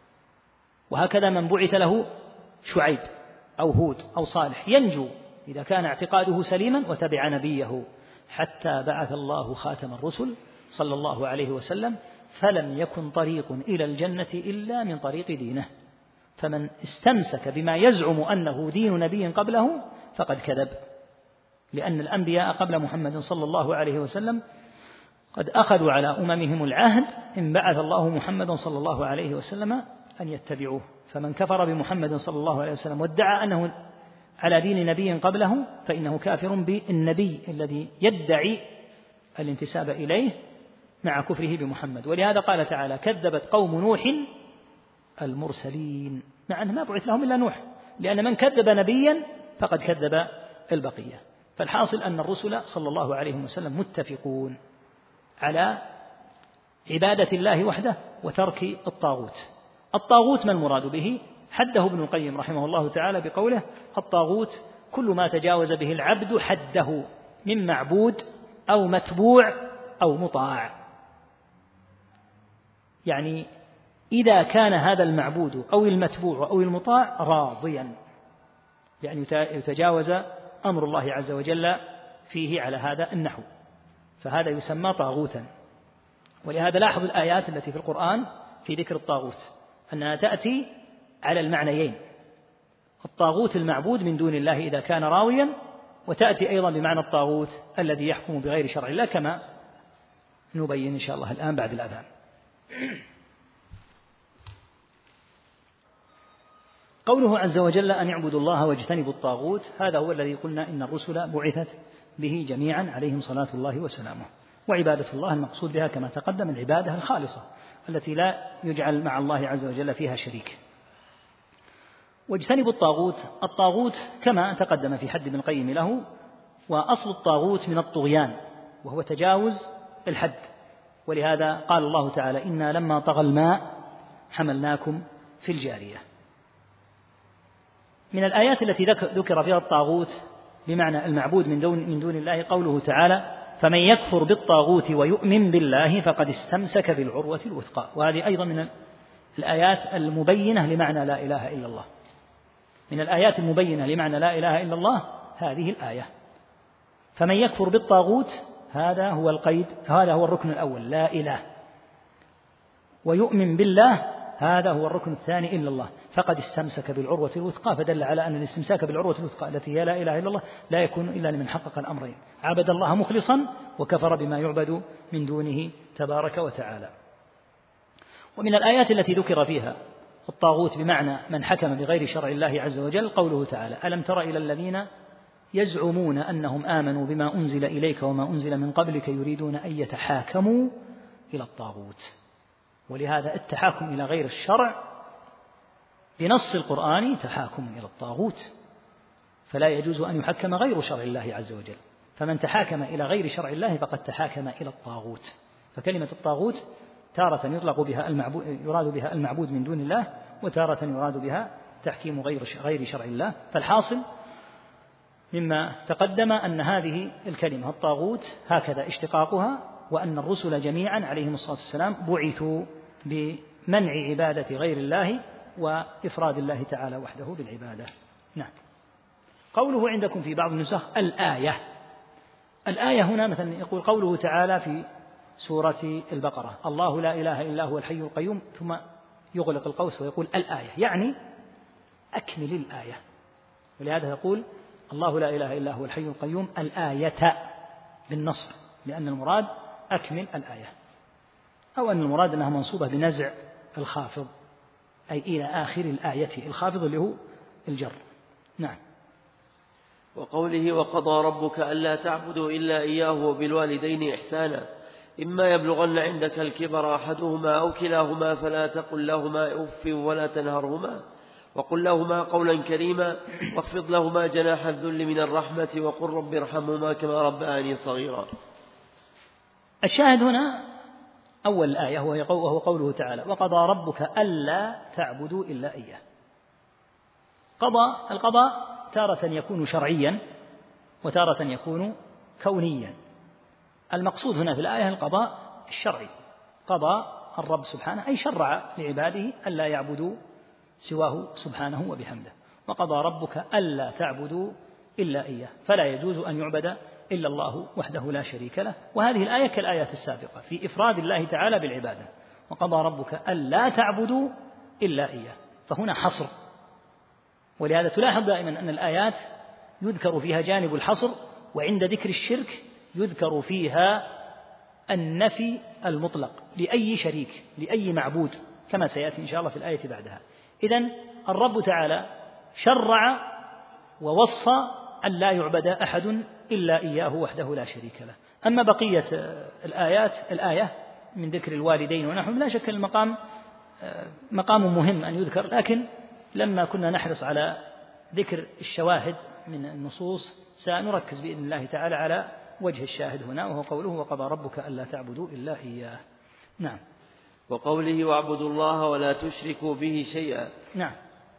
وهكذا من بعث له شعيب أو هود أو صالح ينجو إذا كان اعتقاده سليما وتبع نبيه، حتى بعث الله خاتم الرسل صلى الله عليه وسلم، فلم يكن طريق إلى الجنة إلا من طريق دينه. فمن استمسك بما يزعم أنه دين نبي قبله فقد كذب، لأن الأنبياء قبل محمد صلى الله عليه وسلم قد أخذوا على أممهم العهد إن بعث الله محمد صلى الله عليه وسلم أن يتبعوه. فمن كفر بمحمد صلى الله عليه وسلم وادعى أنه على دين نبي قبله فإنه كافر بالنبي الذي يدعي الانتساب إليه مع كفره بمحمد. ولهذا قال تعالى: كذبت قوم نوح المرسلين، مع أنه ما بعث لهم إلا نوح، لأن من كذب نبيا فقد كذب البقية. فالحاصل أن الرسل صلى الله عليه وسلم متفقون على عبادة الله وحده وترك الطاغوت. الطاغوت ما المراد به؟ حده ابن القيم رحمه الله تعالى بقوله: الطاغوت كل ما تجاوز به العبد حده من معبود أو متبوع أو مطاع. يعني إذا كان هذا المعبود أو المتبوع أو المطاع راضيا، يعني يتجاوز أمر الله عز وجل فيه على هذا النحو، فهذا يسمى طاغوتا. ولهذا لاحظ الآيات التي في القرآن في ذكر الطاغوت أنها تأتي على المعنيين: الطاغوت المعبود من دون الله إذا كان راويا، وتأتي أيضا بمعنى الطاغوت الذي يحكم بغير شرع الله، كما نبين إن شاء الله الآن بعد الأذان. قوله عز وجل: أن اعبدوا الله واجتنبوا الطاغوت، هذا هو الذي قلنا إن الرسل بعثت به جميعا عليهم صلاة الله وسلامه. وعبادة الله المقصود بها كما تقدم العبادة الخالصة التي لا يجعل مع الله عز وجل فيها شريك. واجتنبوا الطاغوت، الطاغوت كما تقدم في حد ابن القيم له، وأصل الطاغوت من الطغيان وهو تجاوز الحد. ولهذا قال الله تعالى: إنا لما طغى الماء حملناكم في الجارية. من الآيات التي ذكر فيها الطاغوت بمعنى المعبود من دون الله قوله تعالى: فمن يكفر بالطاغوت ويؤمن بالله فقد استمسك بالعروة الوثقى. وهذه أيضا من الآيات المبينة لمعنى لا إله إلا الله. من الآيات المبينة لمعنى لا إله إلا الله هذه الآية. فمن يكفر بالطاغوت هذا هو القيد، هذا هو الركن الأول لا إله، ويؤمن بالله هذا هو الركن الثاني إلا الله. فقد استمسك بالعروة الوثقى، فدل على أن الاستمساك بالعروة الوثقى التي هي لا إله إلا الله لا يكون إلا لمن حقق الأمرين: عبد الله مخلصا وكفر بما يعبد من دونه تبارك وتعالى. ومن الآيات التي ذكر فيها الطاغوت بمعنى من حكم بغير شرع الله عز وجل قوله تعالى: ألم تر إلى الذين يزعمون أنهم آمنوا بما أنزل إليك وما أنزل من قبلك يريدون أن يتحاكموا إلى الطاغوت. ولهذا التحاكم إلى غير الشرع بنص القرآن تحاكم إلى الطاغوت، فلا يجوز أن يحكم غير شرع الله عز وجل، فمن تحاكم إلى غير شرع الله فقد تحاكم إلى الطاغوت. فكلمة الطاغوت تارة يراد بها المعبود من دون الله، وتارة يراد بها تحكيم غير شرع الله. فالحاصل مما تقدم أن هذه الكلمة الطاغوت هكذا اشتقاقها، وأن الرسل جميعا عليهم الصلاة والسلام بعثوا بمنع عبادة غير الله وإفراد الله تعالى وحده بالعبادة. نعم. قوله عندكم في بعض النسخ الآية هنا مثلا يقول قوله تعالى في سورة البقرة: الله لا إله إلا هو الحي القيوم، ثم يغلق القوس ويقول الآية، يعني أكمل الآية. ولهذا يقول الله لا إله إلا هو الحي القيوم الآية بالنصب، لأن المراد أكمل الآية، أو أن المراد أنها منصوبة بنزع الخافض، أي إلى آخر الآية، الخافض اللي هو الجر. نعم. وقوله: وقضى ربك ألا تعبدوا إلا إياه وبالوالدين إحسانا إما يبلغن عندك الكبر أحدهما أو كلاهما فلا تقل لهما أف ولا تنهرهما وقل لهما قولا كريما واخفض لهما جناح الذل من الرحمة وقل رب ارحمهما كما ربياني صغيرا. الشاهد هنا أول الآية وهو قوله تعالى: وقضى ربك ألا تعبدوا إلا إياه. القضاء تارة يكون شرعيا وتارة يكون كونيا. المقصود هنا في الآية القضاء الشرعي، قضى الرب سبحانه أي شرع لعباده ألا يعبدوا سواه سبحانه وبحمده. وقضى ربك ألا تعبدوا إلا إياه، فلا يجوز أن يعبد إلا الله وحده لا شريك له. وهذه الآية كالآيات السابقة في إفراد الله تعالى بالعبادة: وقضى ربك ألا تعبدوا إلا إياه، فهنا حصر. ولهذا تلاحظ دائما أن الآيات يذكر فيها جانب الحصر، وعند ذكر الشرك يذكر فيها النفي المطلق لأي شريك لأي معبود، كما سيأتي إن شاء الله في الآية بعدها. إذن الرب تعالى شرع ووصى أن لا يعبد أحد إلا إياه وحده لا شريك له. أما بقية الآية من ذكر الوالدين ونحن، لا شك المقام مقام مهم أن يذكر، لكن لما كنا نحرص على ذكر الشواهد من النصوص سنركز بإذن الله تعالى على وجه الشاهد هنا، وهو قوله: وقضى ربك ألا تعبدوا إلا إياه. نعم. وقوله: واعبدوا الله ولا تشركوا به شيئا. نعم.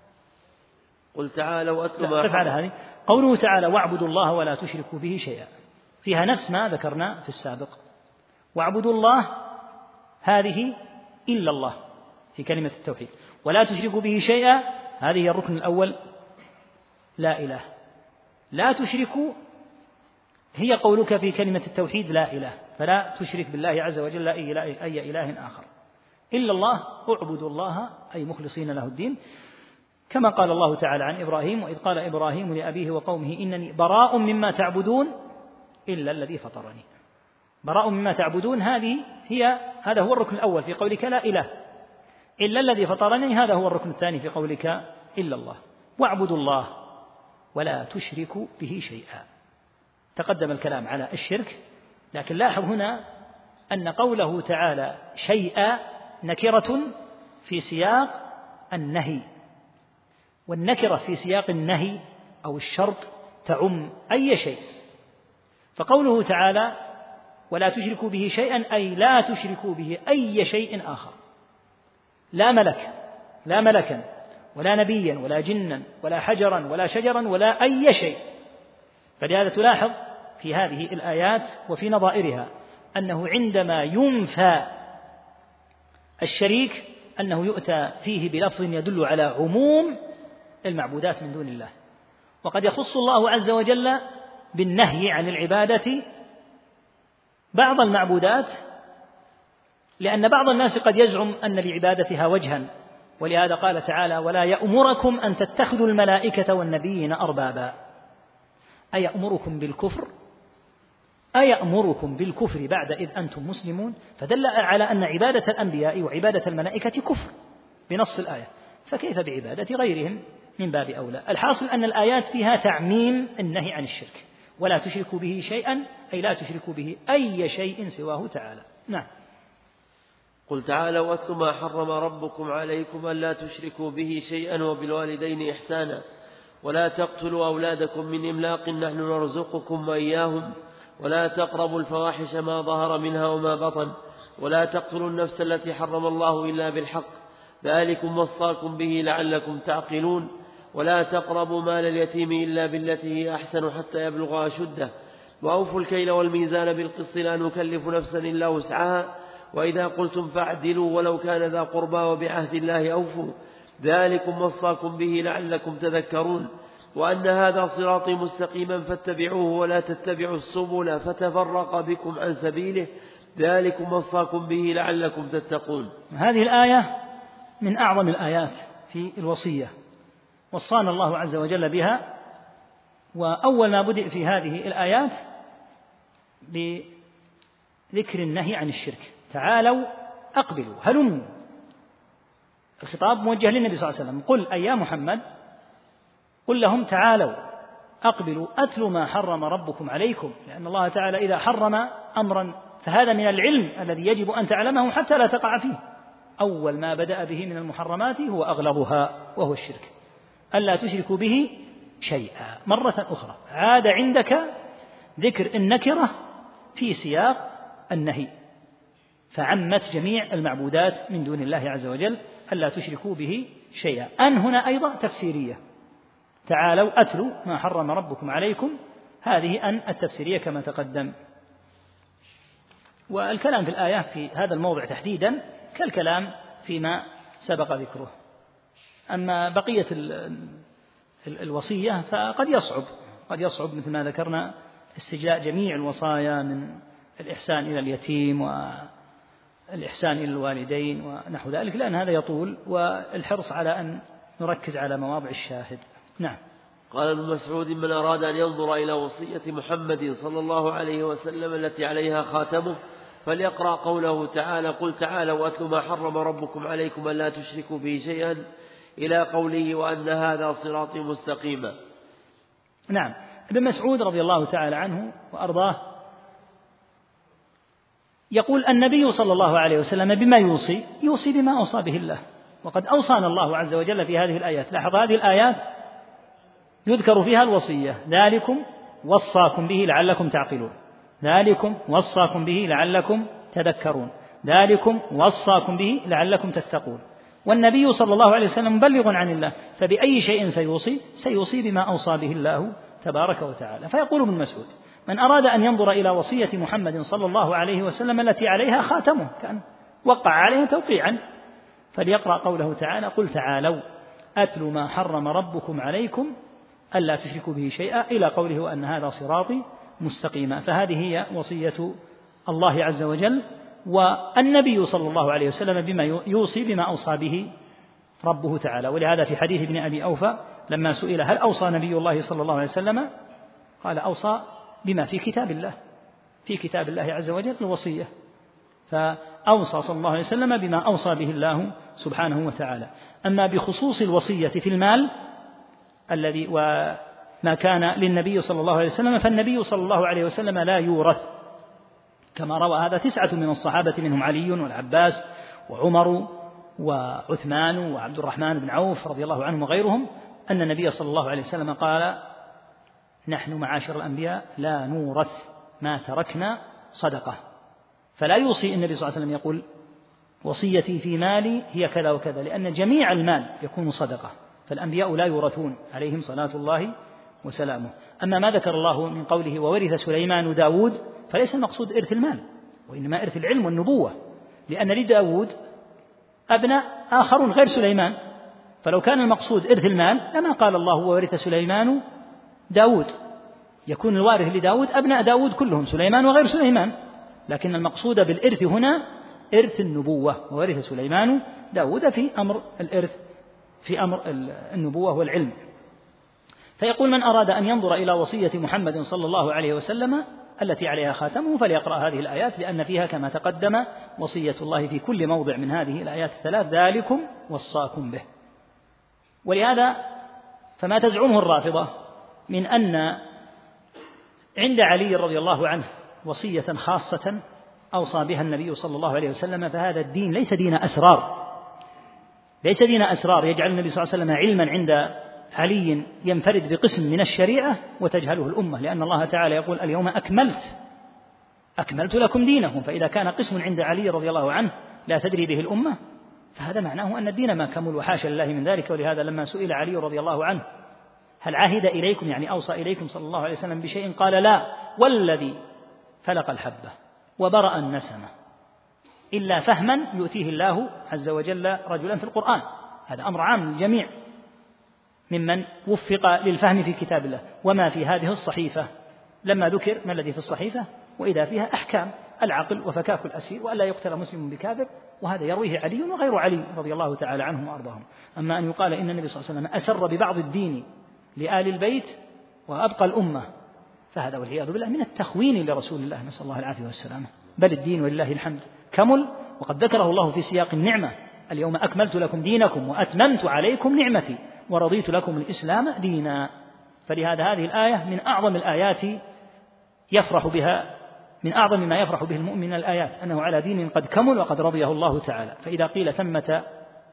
قل تعالوا أتل ما على هذه قوله تعالى: واعبدوا الله ولا تشركوا به شيئا، فيها نفس ما ذكرنا في السابق. واعبدوا الله هذه إلا الله في كلمة التوحيد، ولا تشركوا به شيئا هذه الركن الأول لا إله. لا تشركوا هي قولك في كلمة التوحيد لا إله، فلا تشرك بالله عز وجل أي إله آخر إلا الله. اعبدوا الله أي مخلصين له الدين، كما قال الله تعالى عن إبراهيم: وإذ قال إبراهيم لأبيه وقومه إنني براء مما تعبدون إلا الذي فطرني. براء مما تعبدون هذا هو الركن الأول في قولك لا إله، إلا الذي فطرني هذا هو الركن الثاني في قولك إلا الله. واعبدوا الله ولا تشركوا به شيئا. تقدم الكلام على الشرك، لكن لاحظ هنا أن قوله تعالى شيئا نكرة في سياق النهي، والنكرة في سياق النهي أو الشرط تعم أي شيء. فقوله تعالى ولا تشركوا به شيئا أي لا تشركوا به أي شيء آخر، لا ملكا ولا نبيا ولا جنا ولا حجرا ولا شجرا ولا أي شيء. فلهذا تلاحظ في هذه الآيات وفي نظائرها أنه عندما ينفى الشريك أنه يؤتى فيه بلفظ يدل على عموم المعبودات من دون الله. وقد يخص الله عز وجل بالنهي عن العبادة بعض المعبودات، لأن بعض الناس قد يزعم أن لعبادتها وجها ولهذا قال تعالى: ولا يأمركم أن تتخذوا الملائكة والنبيين أربابا. أيأمركم بالكفر؟ أيأمركم بالكفر بعد إذ أنتم مسلمون؟ فدل على أن عبادة الأنبياء وعبادة الملائكة كفر بنص الآية، فكيف بعبادة غيرهم من باب أولى. الحاصل أن الآيات فيها تعميم النهي عن الشرك، ولا تشركوا به شيئا، أي لا تشركوا به أي شيء سواه تعالى. نعم. قل تعالوا واتلوا ما حرم ربكم عليكم ألا تشركوا به شيئا وبالوالدين إحسانا ولا تقتلوا أولادكم من إملاق نحن نرزقكم وإياهم ولا تقربوا الفواحش ما ظهر منها وما بطن ولا تقتلوا النفس التي حرم الله إلا بالحق ذلكم وصاكم به لعلكم تعقلون ولا تقربوا مال اليتيم إلا بالتي هي أحسن حتى يبلغ أشده وأوفوا الكيل والميزان بالقسط لا نكلف نفسا إلا وسعها وإذا قلتم فاعدلوا ولو كان ذا قربى وبعهد الله أوفوا ذلكم وصاكم به لعلكم تذكرون وأن هذا صراطي مستقيما فاتبعوه ولا تتبعوا السبل فتفرق بكم عن سبيله ذلكم وصاكم به لعلكم تتقون. هذه الآية من أعظم الآيات في الوصية، وصانا الله عز وجل بها. وأول ما بدأ في هذه الآيات بذكر النهي عن الشرك: تعالوا أقبلوا هلموا. الخطاب موجه للنبي صلى الله عليه وسلم: قل أي يا محمد قل لهم تعالوا أقبلوا أتلوا ما حرم ربكم عليكم، لأن الله تعالى إذا حرم أمرا فهذا من العلم الذي يجب أن تعلمه حتى لا تقع فيه. أول ما بدأ به من المحرمات هو أغلظها وهو الشرك، ألا تشركوا به شيئا. مرة أخرى عاد عندك ذكر النكرة في سياق النهي، فعمت جميع المعبودات من دون الله عز وجل ألا تشركوا به شيئا. أن هنا أيضا تفسيرية: تعالوا أتلوا ما حرم ربكم عليكم، هذه أن التفسيرية كما تقدم. والكلام في الآية في هذا الموضع تحديدا كالكلام فيما سبق ذكره. أما بقية الوصية فقد يصعب مثل ما ذكرنا استجلاء جميع الوصايا من الإحسان إلى اليتيم والإحسان إلى الوالدين ونحو ذلك، لأن هذا يطول، والحرص على أن نركز على مواضع الشاهد. نعم. قال ابن مسعود: من أراد أن ينظر إلى وصية محمد صلى الله عليه وسلم التي عليها خاتمه فليقرأ قوله تعالى: قل تعالوا واتلوا ما حرم ربكم عليكم ألا تشركوا به شيئا إلى قوله: وأن هذا صراطي مستقيما. نعم. ابن مسعود رضي الله تعالى عنه وأرضاه يقول: النبي صلى الله عليه وسلم بما يوصي بما أوصى به الله، وقد أوصانا الله عز وجل في هذه الآيات. لاحظ هذه الآيات يذكر فيها الوصية: ذلكم وصاكم به لعلكم تعقلون، ذلكم وصاكم به لعلكم تذكرون، ذلكم وصاكم به لعلكم تتقون. والنبي صلى الله عليه وسلم مبلغ عن الله، فبأي شيء سيوصي بما أوصى به الله تبارك وتعالى. فيقول ابن مسعود: من أراد أن ينظر إلى وصية محمد صلى الله عليه وسلم التي عليها خاتمه كان وقع عليها توقيعا، فليقرأ قوله تعالى: قل تعالوا أتلوا ما حرم ربكم عليكم ألا تشركوا به شيئا إلى قوله: وأن هذا صراطي مستقيما. فهذه هي وصية الله عز وجل، والنبي صلى الله عليه وسلم بما يوصي بما أوصى به ربه تعالى. ولهذا في حديث ابن أبي أوفى لما سئل: هل أوصى نبي الله صلى الله عليه وسلم؟ قال: أوصى بما في كتاب الله عز وجل الوصية. فأوصى صلى الله عليه وسلم بما أوصى به الله سبحانه وتعالى. أما بخصوص الوصية في المال الذي وما كان للنبي صلى الله عليه وسلم، فالنبي صلى الله عليه وسلم لا يورث، كما روى هذا 9 من الصحابة منهم علي والعباس وعمر وعثمان وعبد الرحمن بن عوف رضي الله عنهم وغيرهم، أن النبي صلى الله عليه وسلم قال: نحن معاشر الأنبياء لا نورث ما تركنا صدقة. فلا يوصي النبي صلى الله عليه وسلم يقول: وصيتي في مالي هي كذا وكذا، لأن جميع المال يكون صدقة، فالأنبياء لا يورثون عليهم صلاة الله وسلامه. أما ما ذكر الله من قوله: وورث سليمان داود، فليس المقصود إرث المال، وإنما إرث العلم والنبوة، لأن لداود أبناء آخرون غير سليمان، فلو كان المقصود إرث المال لما قال الله: وورث سليمان داود، يكون الوارث لداود أبناء داود كلهم، سليمان وغير سليمان. لكن المقصود بالإرث هنا إرث النبوة: وورث سليمان داود في أمر الإرث، في أمر النبوة والعلم. فيقول: من أراد أن ينظر إلى وصية محمد صلى الله عليه وسلم التي عليها خاتمه فليقرأ هذه الآيات، لأن فيها كما تقدم وصية الله في كل موضع من هذه الآيات الثلاث: ذلكم وصاكم به. ولهذا فما تزعمه الرافضة من أن عند علي رضي الله عنه وصية خاصة أوصى بها النبي صلى الله عليه وسلم، فهذا الدين ليس دين أسرار، ليس دين أسرار يجعل النبي صلى الله عليه وسلم علما عند علي ينفرد بقسم من الشريعة وتجهله الأمة، لأن الله تعالى يقول: اليوم أكملت لكم دينكم. فإذا كان قسم عند علي رضي الله عنه لا تدري به الأمة فهذا معناه أن الدين ما كمل، وحاشا لله من ذلك. ولهذا لما سئل علي رضي الله عنه: هل عهد إليكم، يعني أوصى إليكم صلى الله عليه وسلم بشيء؟ قال: لا، والذي فلق الحبة وبرأ النسمة إلا فهما يؤتيه الله عز وجل رجلا في القرآن. هذا أمر عام للجميع ممن وفق للفهم في كتاب الله. وما في هذه الصحيفة لما ذكر ما الذي في الصحيفة، وإذا فيها أحكام العقل وفكاك الأسير وألا يقتل مسلم بكافر، وهذا يرويه علي وغير علي رضي الله تعالى عنهم وأرضاهم. أما أن يقال إن النبي صلى الله عليه وسلم أسر ببعض الدين لآل البيت وأبقى الأمة، فهذا والعياذ بالله من التخوين لرسول الله، نسأل الله العافية والسلامة. بل الدين ولله الحمد كمل، وقد ذكره الله في سياق النعمة: اليوم أكملت لكم دينكم وأتممت عليكم نعمتي ورضيت لكم الإسلام دينا. فلهذا هذه الآية من أعظم الآيات يفرح بها، من أعظم ما يفرح به المؤمن من الآيات، أنه على دين قد كمل وقد رضيه الله تعالى. فإذا قيل ثمة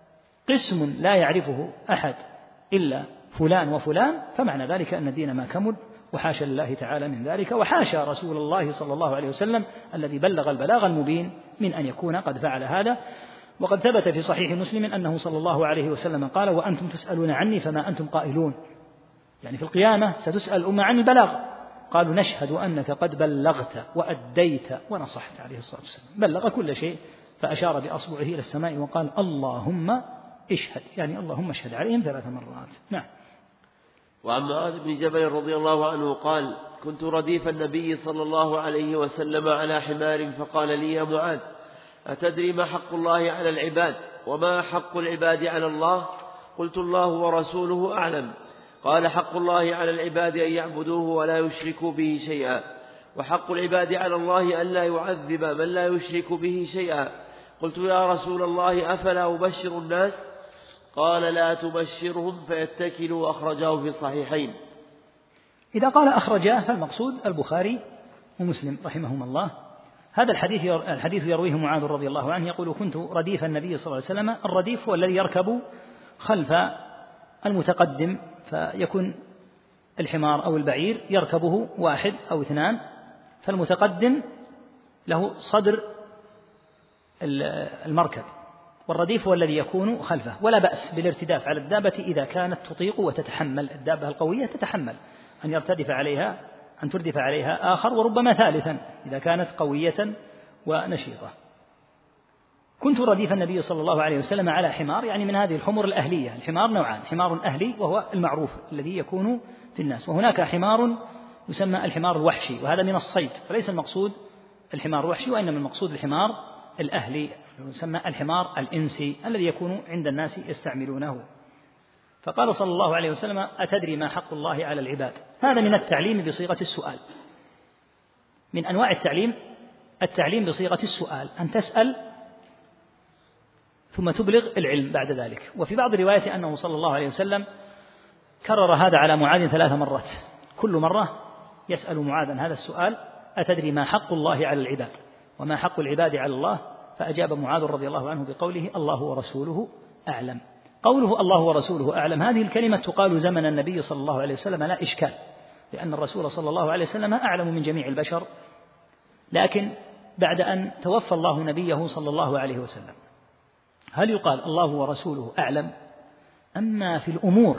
قسم لا يعرفه أحد إلا فلان وفلان، فمعنى ذلك أن الدين ما كمل، وحاشا لله تعالى من ذلك، وحاشا رسول الله صلى الله عليه وسلم الذي بلغ البلاغ المبين من أن يكون قد فعل هذا. وقد ثبت في صحيح مسلم أنه صلى الله عليه وسلم قال: وأنتم تسألون عني فما أنتم قائلون، يعني في القيامة ستسأل الأمة عن البلاغ. قالوا: نشهد أنك قد بلغت وأديت ونصحت، عليه الصلاة والسلام بلغ كل شيء. فأشار بأصبعه إلى السماء وقال: اللهم اشهد، يعني اللهم اشهد عليهم 3 مرات. نعم. وعن معاذ بن جبل رضي الله عنه قال: كنت رديف النبي صلى الله عليه وسلم على حمار، فقال لي: يا معاذ، أتدري ما حق الله على العباد وما حق العباد على الله؟ قلت: الله ورسوله أعلم. قال: حق الله على العباد أن يعبدوه ولا يشركوا به شيئا، وحق العباد على الله أن لا يعذب من لا يشرك به شيئا. قلت: يا رسول الله، أفلا أبشر الناس؟ قال: لا تبشرهم فيتكلوا. أخرجاه في الصحيحين. إذا قال أخرجاه فالمقصود البخاري ومسلم رحمهما الله. هذا الحديث يرويه معاذ رضي الله عنه يقول: كنت رديف النبي صلى الله عليه وسلم. الرديف هو الذي يركب خلف المتقدم، فيكون الحمار أو البعير يركبه 1 أو 2، فالمتقدم له صدر المركب، والرديف هو الذي يكون خلفه. ولا بأس بالارتداف على الدابة إذا كانت تطيق وتتحمل، الدابة القوية تتحمل أن يرتدف عليها، أن تردف عليها آخر، وربما ثالثا إذا كانت قوية ونشيطة. كنت رديف النبي صلى الله عليه وسلم على حمار، يعني من هذه الحمر الأهلية. الحمار نوعان: حمار أهلي وهو المعروف الذي يكون في الناس، وهناك حمار يسمى الحمار الوحشي، وهذا من الصيد، فليس المقصود الحمار الوحشي، وإنما المقصود الحمار الأهلي، يسمى الحمار الإنسي الذي يكون عند الناس يستعملونه. فقال صلى الله عليه وسلم: أتدري ما حق الله على العباد؟ هذا من التعليم بصيغة السؤال، من أنواع التعليم بصيغة السؤال، أن تسأل ثم تبلغ العلم بعد ذلك. وفي بعض الروايات أنه صلى الله عليه وسلم كرر هذا على معاذ 3 مرات، كل مرة يسأل معاذا هذا السؤال: أتدري ما حق الله على العباد وما حق العباد على الله؟ فأجاب معاذ رضي الله عنه بقوله: الله ورسوله أعلم. قوله الله ورسوله أعلم، هذه الكلمة تقال زمن النبي صلى الله عليه وسلم لا إشكال، لأن الرسول صلى الله عليه وسلم أعلم من جميع البشر. لكن بعد أن توفى الله نبيه صلى الله عليه وسلم، هل يقال الله ورسوله أعلم؟ أما في الأمور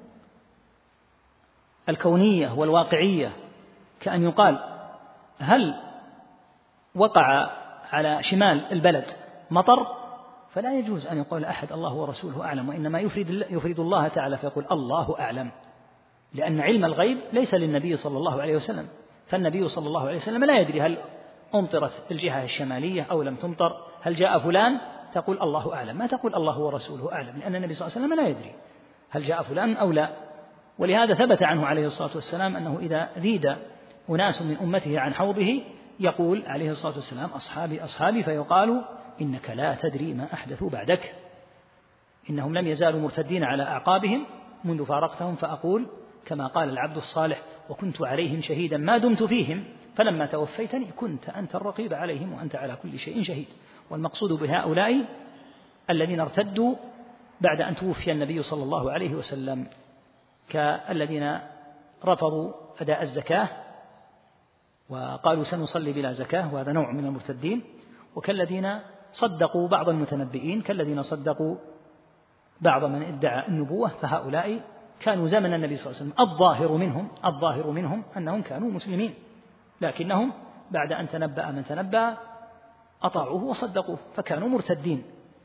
الكونية والواقعية، كأن يقال: هل وقع على شمال البلد مطر؟ فلا يجوز أن يقول أحد الله ورسوله أعلم، وإنما يفرد الله تعالى فيقول الله أعلم، لأن علم الغيب ليس للنبي صلى الله عليه وسلم، فالنبي صلى الله عليه وسلم لا يدري هل أمطرت الجهة الشمالية أو لم تمطر، هل جاء فلان تقول الله أعلم، ما تقول الله ورسوله أعلم، لأن النبي صلى الله عليه وسلم لا يدري هل جاء فلان أو لا. ولهذا ثبت عنه عليه الصلاة والسلام أنه إذا ذيد أناس من أمته عن حوضه يقول عليه الصلاة والسلام أصحابي أصحابي، فيقال إنك لا تدري ما أحدثوا بعدك، إنهم لم يزالوا مرتدين على أعقابهم منذ فارقتهم، فأقول كما قال العبد الصالح وكنت عليهم شهيدا ما دمت فيهم فلما توفيتني كنت أنت الرقيب عليهم وأنت على كل شيء شهيد. والمقصود بهؤلاء الذين ارتدوا بعد أن توفي النبي صلى الله عليه وسلم، كالذين رفضوا أداء الزكاة وقالوا سنصلي بلا زكاة، وهذا نوع من المرتدين، وكالذين صدقوا بعض المتنبئين، كالذين صدقوا بعض من ادعى النبوة، فهؤلاء كانوا زمن النبي صلى الله عليه وسلم. الظاهر منهم أنهم كانوا مسلمين، لكنهم بعد أن تنبأ من تنبأ أطاعوه وصدقوه فكانوا مرتدين.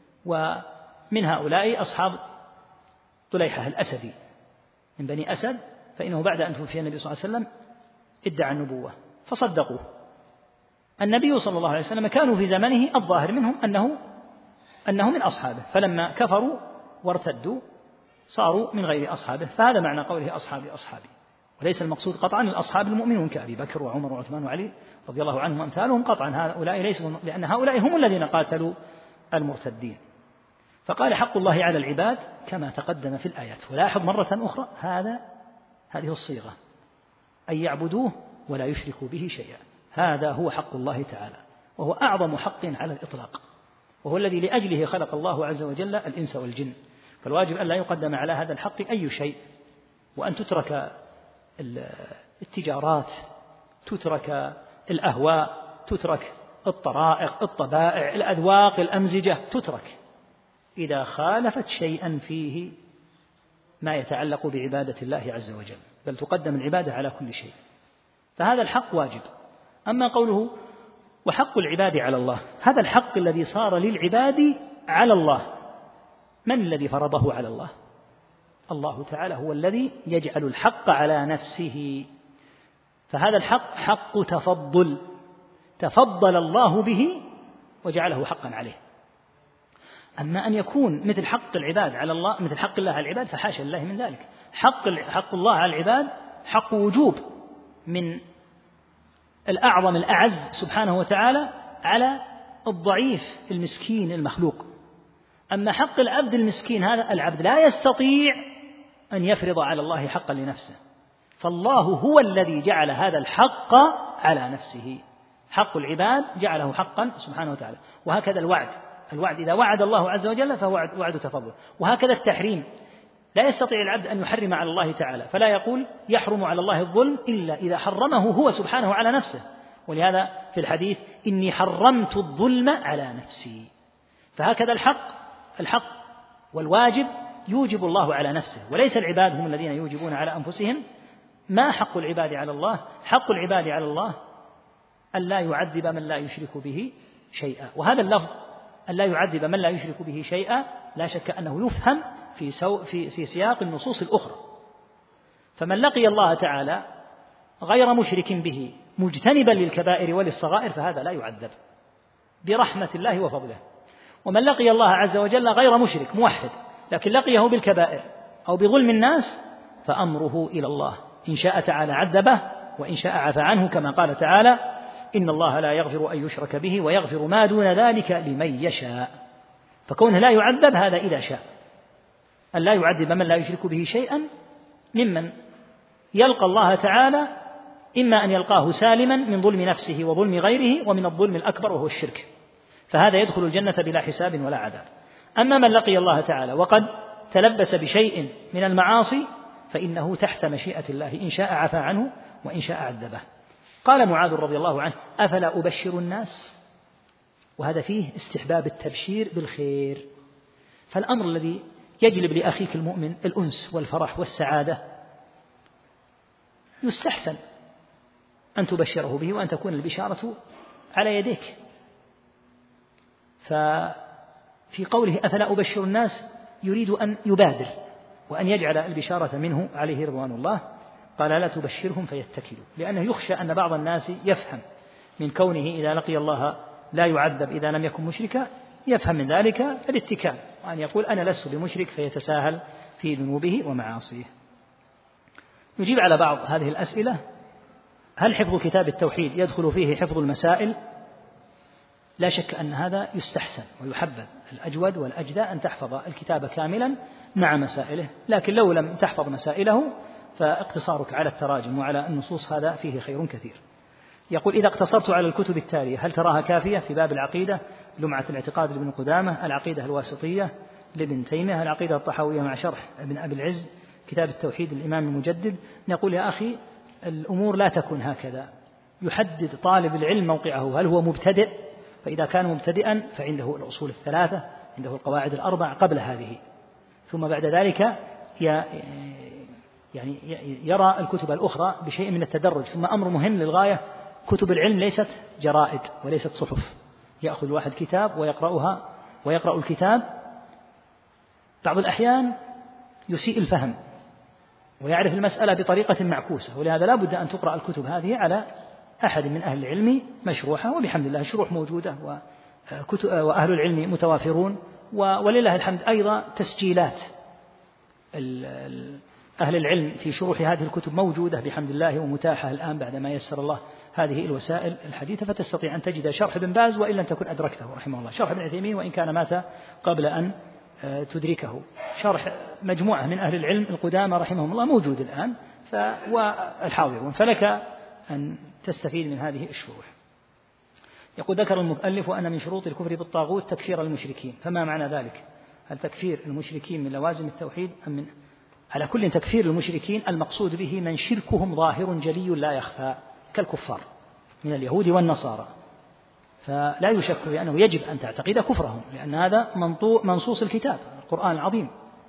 ومن هؤلاء أصحاب طليحة الأسدي من بني أسد، فإنه بعد أن توفي النبي صلى الله عليه وسلم ادعى النبوة فصدقوه. النبي صلى الله عليه وسلم كانوا في زمنه الظاهر منهم أنه من أصحابه، فلما كفروا وارتدوا صاروا من غير أصحابه، فهذا معنى قوله أصحابي أصحابي. وليس المقصود قطعا الأصحاب المؤمنون كأبي بكر وعمر وعثمان وعلي رضي الله عنهم وأمثالهم قطعا، هؤلاء ليسوا، لأن هؤلاء هم الذين قاتلوا المرتدين. فقال حق الله على العباد كما تقدم في الآيات. ولاحظ مرة أخرى هذه الصيغة أن يعبدوه ولا يشركوا به شيئا، هذا هو حق الله تعالى، وهو أعظم حق على الإطلاق، وهو الذي لأجله خلق الله عز وجل الإنس والجن. فالواجب أن لا يقدم على هذا الحق أي شيء، وأن تترك التجارات، تترك الأهواء، تترك الطرائق، الطبائع، الأذواق، الأمزجة، تترك إذا خالفت شيئا فيه ما يتعلق بعبادة الله عز وجل، بل تقدم العبادة على كل شيء. فهذا الحق واجب. أما قوله وحق العباد على الله، هذا الحق الذي صار للعباد على الله، من الذي فرضه على الله؟ الله تعالى هو الذي يجعل الحق على نفسه، فهذا الحق حق تفضل الله به وجعله حقا عليه. أما أن يكون مثل حق العباد على الله، مثل حق الله على العباد، فحاشا لله من ذلك. حق الله على العباد حق وجوب من الأعظم الأعز سبحانه وتعالى على الضعيف المسكين المخلوق. أما حق العبد المسكين، هذا العبد لا يستطيع أن يفرض على الله حقا لنفسه، فالله هو الذي جعل هذا الحق على نفسه. حق العباد جعله حقا سبحانه وتعالى. وهكذا الوعد إذا وعد الله عز وجل فهو وعد تفضل. وهكذا التحريم، لا يستطيع العبد أن يحرم على الله تعالى، فلا يقول يحرم على الله الظلم إلا إذا حرمه هو سبحانه على نفسه. ولهذا في الحديث إني حرمت الظلم على نفسي. فهكذا الحق والواجب يوجب الله على نفسه، وليس العباد هم الذين يوجبون على أنفسهم. ما حق العباد على الله؟ حق العباد على الله أن لا يعذب من لا يشرك به شيئا. وهذا اللفظ أن لا يعذب من لا يشرك به شيئا لا شك أنه يفهم في سياق النصوص الأخرى. فمن لقي الله تعالى غير مشرك به مجتنبا للكبائر وللصغائر فهذا لا يعذب برحمة الله وفضله. ومن لقي الله عز وجل غير مشرك موحد لكن لقيه بالكبائر أو بظلم الناس فأمره إلى الله، إن شاء تعالى عذبه وإن شاء عفى عنه، كما قال تعالى إن الله لا يغفر أن يشرك به ويغفر ما دون ذلك لمن يشاء. فكونه لا يعذب هذا إذا شاء، أن لا يعذب من لا يشرك به شيئا ممن يلقى الله تعالى، إما أن يلقاه سالما من ظلم نفسه وظلم غيره ومن الظلم الأكبر وهو الشرك، فهذا يدخل الجنة بلا حساب ولا عذاب. أما من لقي الله تعالى وقد تلبس بشيء من المعاصي فإنه تحت مشيئة الله، إن شاء عفى عنه وإن شاء عذبه. قال معاذ رضي الله عنه أفلا أبشر الناس؟ وهذا فيه استحباب التبشير بالخير. فالأمر الذي يجلب لأخيك المؤمن الأنس والفرح والسعادة يستحسن أن تبشره به وأن تكون البشارة على يديك. ففي قوله أفلا أبشر الناس يريد أن يبادر وأن يجعل البشارة منه عليه رضوان الله. قال لا تبشرهم فيتكلوا، لأنه يخشى أن بعض الناس يفهم من كونه إذا لقي الله لا يعذب إذا لم يكن مشركا، يفهم من ذلك الاتكال، وأن يقول أنا لست بمشرك فيتساهل في ذنوبه ومعاصيه. نجيب على بعض هذه الأسئلة. هل حفظ كتاب التوحيد يدخل فيه حفظ المسائل؟ لا شك أن هذا يستحسن ويحبذ، الأجود والأجدى أن تحفظ الكتاب كاملا مع مسائله، لكن لو لم تحفظ مسائله فاقتصارك على التراجم وعلى النصوص هذا فيه خير كثير. يقول إذا اقتصرت على الكتب التالية هل تراها كافية؟ في باب العقيدة لمعة الاعتقاد لابن قدامة، العقيدة الواسطية لابن تيمية، العقيدة الطحاوية مع شرح ابن أبي العز، كتاب التوحيد الإمام المجدد. نقول يا أخي الأمور لا تكون هكذا، يحدد طالب العلم موقعه، هل هو مبتدئ؟ فإذا كان مبتدئا فعنده الأصول الثلاثة، عنده القواعد الأربع قبل هذه، ثم بعد ذلك يعني يرى الكتب الأخرى بشيء من التدرج. ثم أمر مهم للغاية، كتب العلم ليست جرائد وليست صحف يأخذ الواحد كتاب ويقرأ الكتاب، بعض الأحيان يسيء الفهم ويعرف المسألة بطريقة معكوسة، ولهذا لا بد أن تقرأ الكتب هذه على أحد من أهل العلم مشروحة، وبحمد الله الشروح موجودة وأهل العلم متوافرون، ولله الحمد أيضا تسجيلات أهل العلم في شروح هذه الكتب موجودة بحمد الله ومتاحة الآن بعدما يسر الله هذه الوسائل الحديثة، فتستطيع أن تجد شرح ابن باز وإن لم تكن أدركته رحمه الله، شرح ابن عثيمين وإن كان مات قبل أن تدركه، شرح مجموعة من أهل العلم القدامى رحمهم الله موجود الآن والحاضرون، فلك أن تستفيد من هذه الشروح. يقول ذكر المؤلف أن من شروط الكفر بالطاغوت تكفير المشركين، فما معنى ذلك؟ هل تكفير المشركين من لوازم التوحيد أم من؟ على كل تكفير المشركين المقصود به من شركهم ظاهر جلي لا يخفى كالكفار من اليهود والنصارى، فلا يشك بأنه يجب أن تعتقد كفرهم، لأن هذا منصوص الكتاب القرآن العظيم.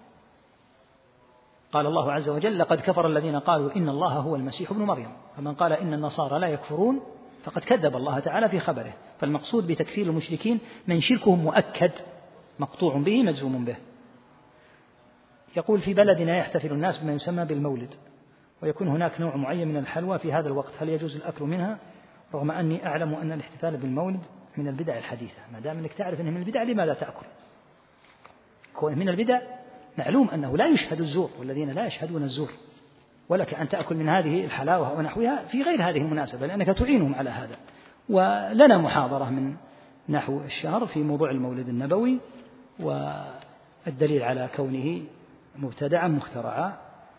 قال الله عز وجل لقد كفر الذين قالوا إن الله هو المسيح ابن مريم، فمن قال إن النصارى لا يكفرون فقد كذب الله تعالى في خبره. فالمقصود بتكفير المشركين من شركهم مؤكد مقطوع به مجزوم به. يقول في بلدنا يحتفل الناس بما يسمى بالمولد، ويكون هناك نوع معين من الحلوى في هذا الوقت، هل يجوز الأكل منها؟ رغم أني أعلم أن الاحتفال بالمولد من البدع الحديثة. ما دام أنك تعرف أنه من البدع لماذا تأكل؟ كون من البدع معلوم أنه لا يشهد الزور والذين لا يشهدون الزور، ولك أن تأكل من هذه الحلاوة ونحوها في غير هذه المناسبة لأنك تعينهم على هذا. ولنا محاضرة من نحو الشهر في موضوع المولد النبوي والدليل على كونه مبتدعا مخترعا.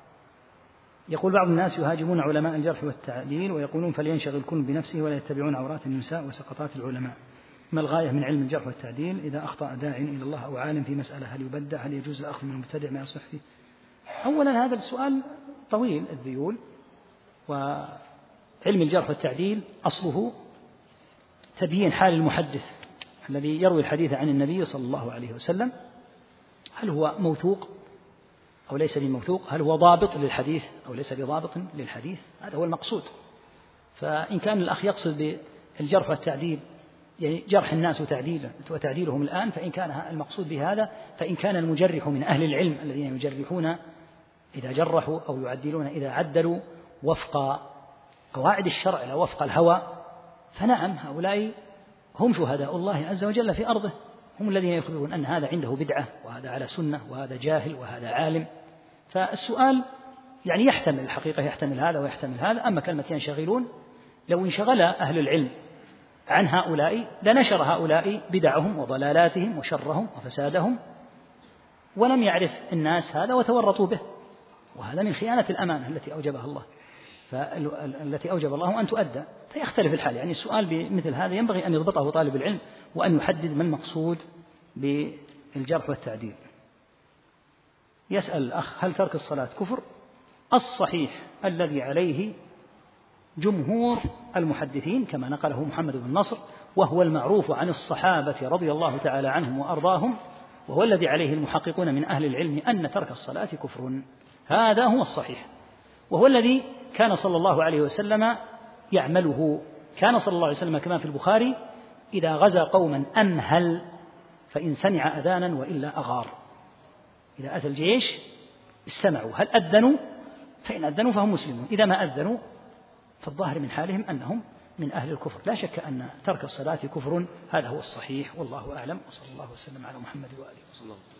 يقول بعض الناس يهاجمون علماء الجرح والتعديل ويقولون فلينشغل كل بنفسه ولا يتبعون عورات النساء وسقطات العلماء. ما الغاية من علم الجرح والتعديل؟ إذا أخطأ داع إلى الله أو عالم في مسألة هل يبدع؟ هل يجوز الأخذ من المبتدع ما يصح فيه؟ أولا هذا السؤال طويل الذيول، وعلم الجرح والتعديل أصله تبيين حال المحدث الذي يروي الحديث عن النبي صلى الله عليه وسلم، هل هو موثوق أو ليس بموثوق، هل هو ضابط للحديث أو ليس بضابط للحديث، هذا هو المقصود. فإن كان الأخ يقصد بالجرح والتعديل يعني جرح الناس وتعديلهم الآن، فإن كان المقصود بهذا، فإن كان المجرح من أهل العلم الذين يجرحون إذا جرحوا أو يعدلون إذا عدلوا وفق قواعد الشرع لا وفق الهوى، فنعم هؤلاء هم شهداء الله عز وجل في أرضه، هم الذين يخبرون أن هذا عنده بدعة وهذا على سنة وهذا جاهل وهذا عالم. فالسؤال يعني يحتمل الحقيقة، يحتمل هذا ويحتمل هذا. أما كلمة ينشغلون، لو انشغل أهل العلم عن هؤلاء لنشر هؤلاء بدعهم وضلالاتهم وشرهم وفسادهم، ولم يعرف الناس هذا وتورطوا به، وهذا من خيانة الأمانة التي أوجبها الله، التي أوجب الله أن تؤدى. فيختلف الحال، يعني السؤال بمثل هذا ينبغي أن يضبطه طالب العلم وأن يحدد ما المقصود بالجرح والتعديل. يسأل الأخ هل ترك الصلاة كفر؟ الصحيح الذي عليه جمهور المحدثين كما نقله محمد بن نصر، وهو المعروف عن الصحابة رضي الله تعالى عنهم وأرضاهم، وهو الذي عليه المحققون من أهل العلم أن ترك الصلاة كفر، هذا هو الصحيح، وهو الذي كان صلى الله عليه وسلم يعمله. كان صلى الله عليه وسلم كما في البخاري إذا غزا قوما أمهل فإن سمع أذانا وإلا أغار. إذا أتى الجيش استمعوا، هل أذنوا؟ فإن أذنوا فهم مسلمون، إذا ما أذنوا فالظاهر من حالهم أنهم من أهل الكفر. لا شك أن ترك الصلاة كفر، هذا هو الصحيح، والله أعلم، وصلى الله وسلم على محمد وآله وصحبه.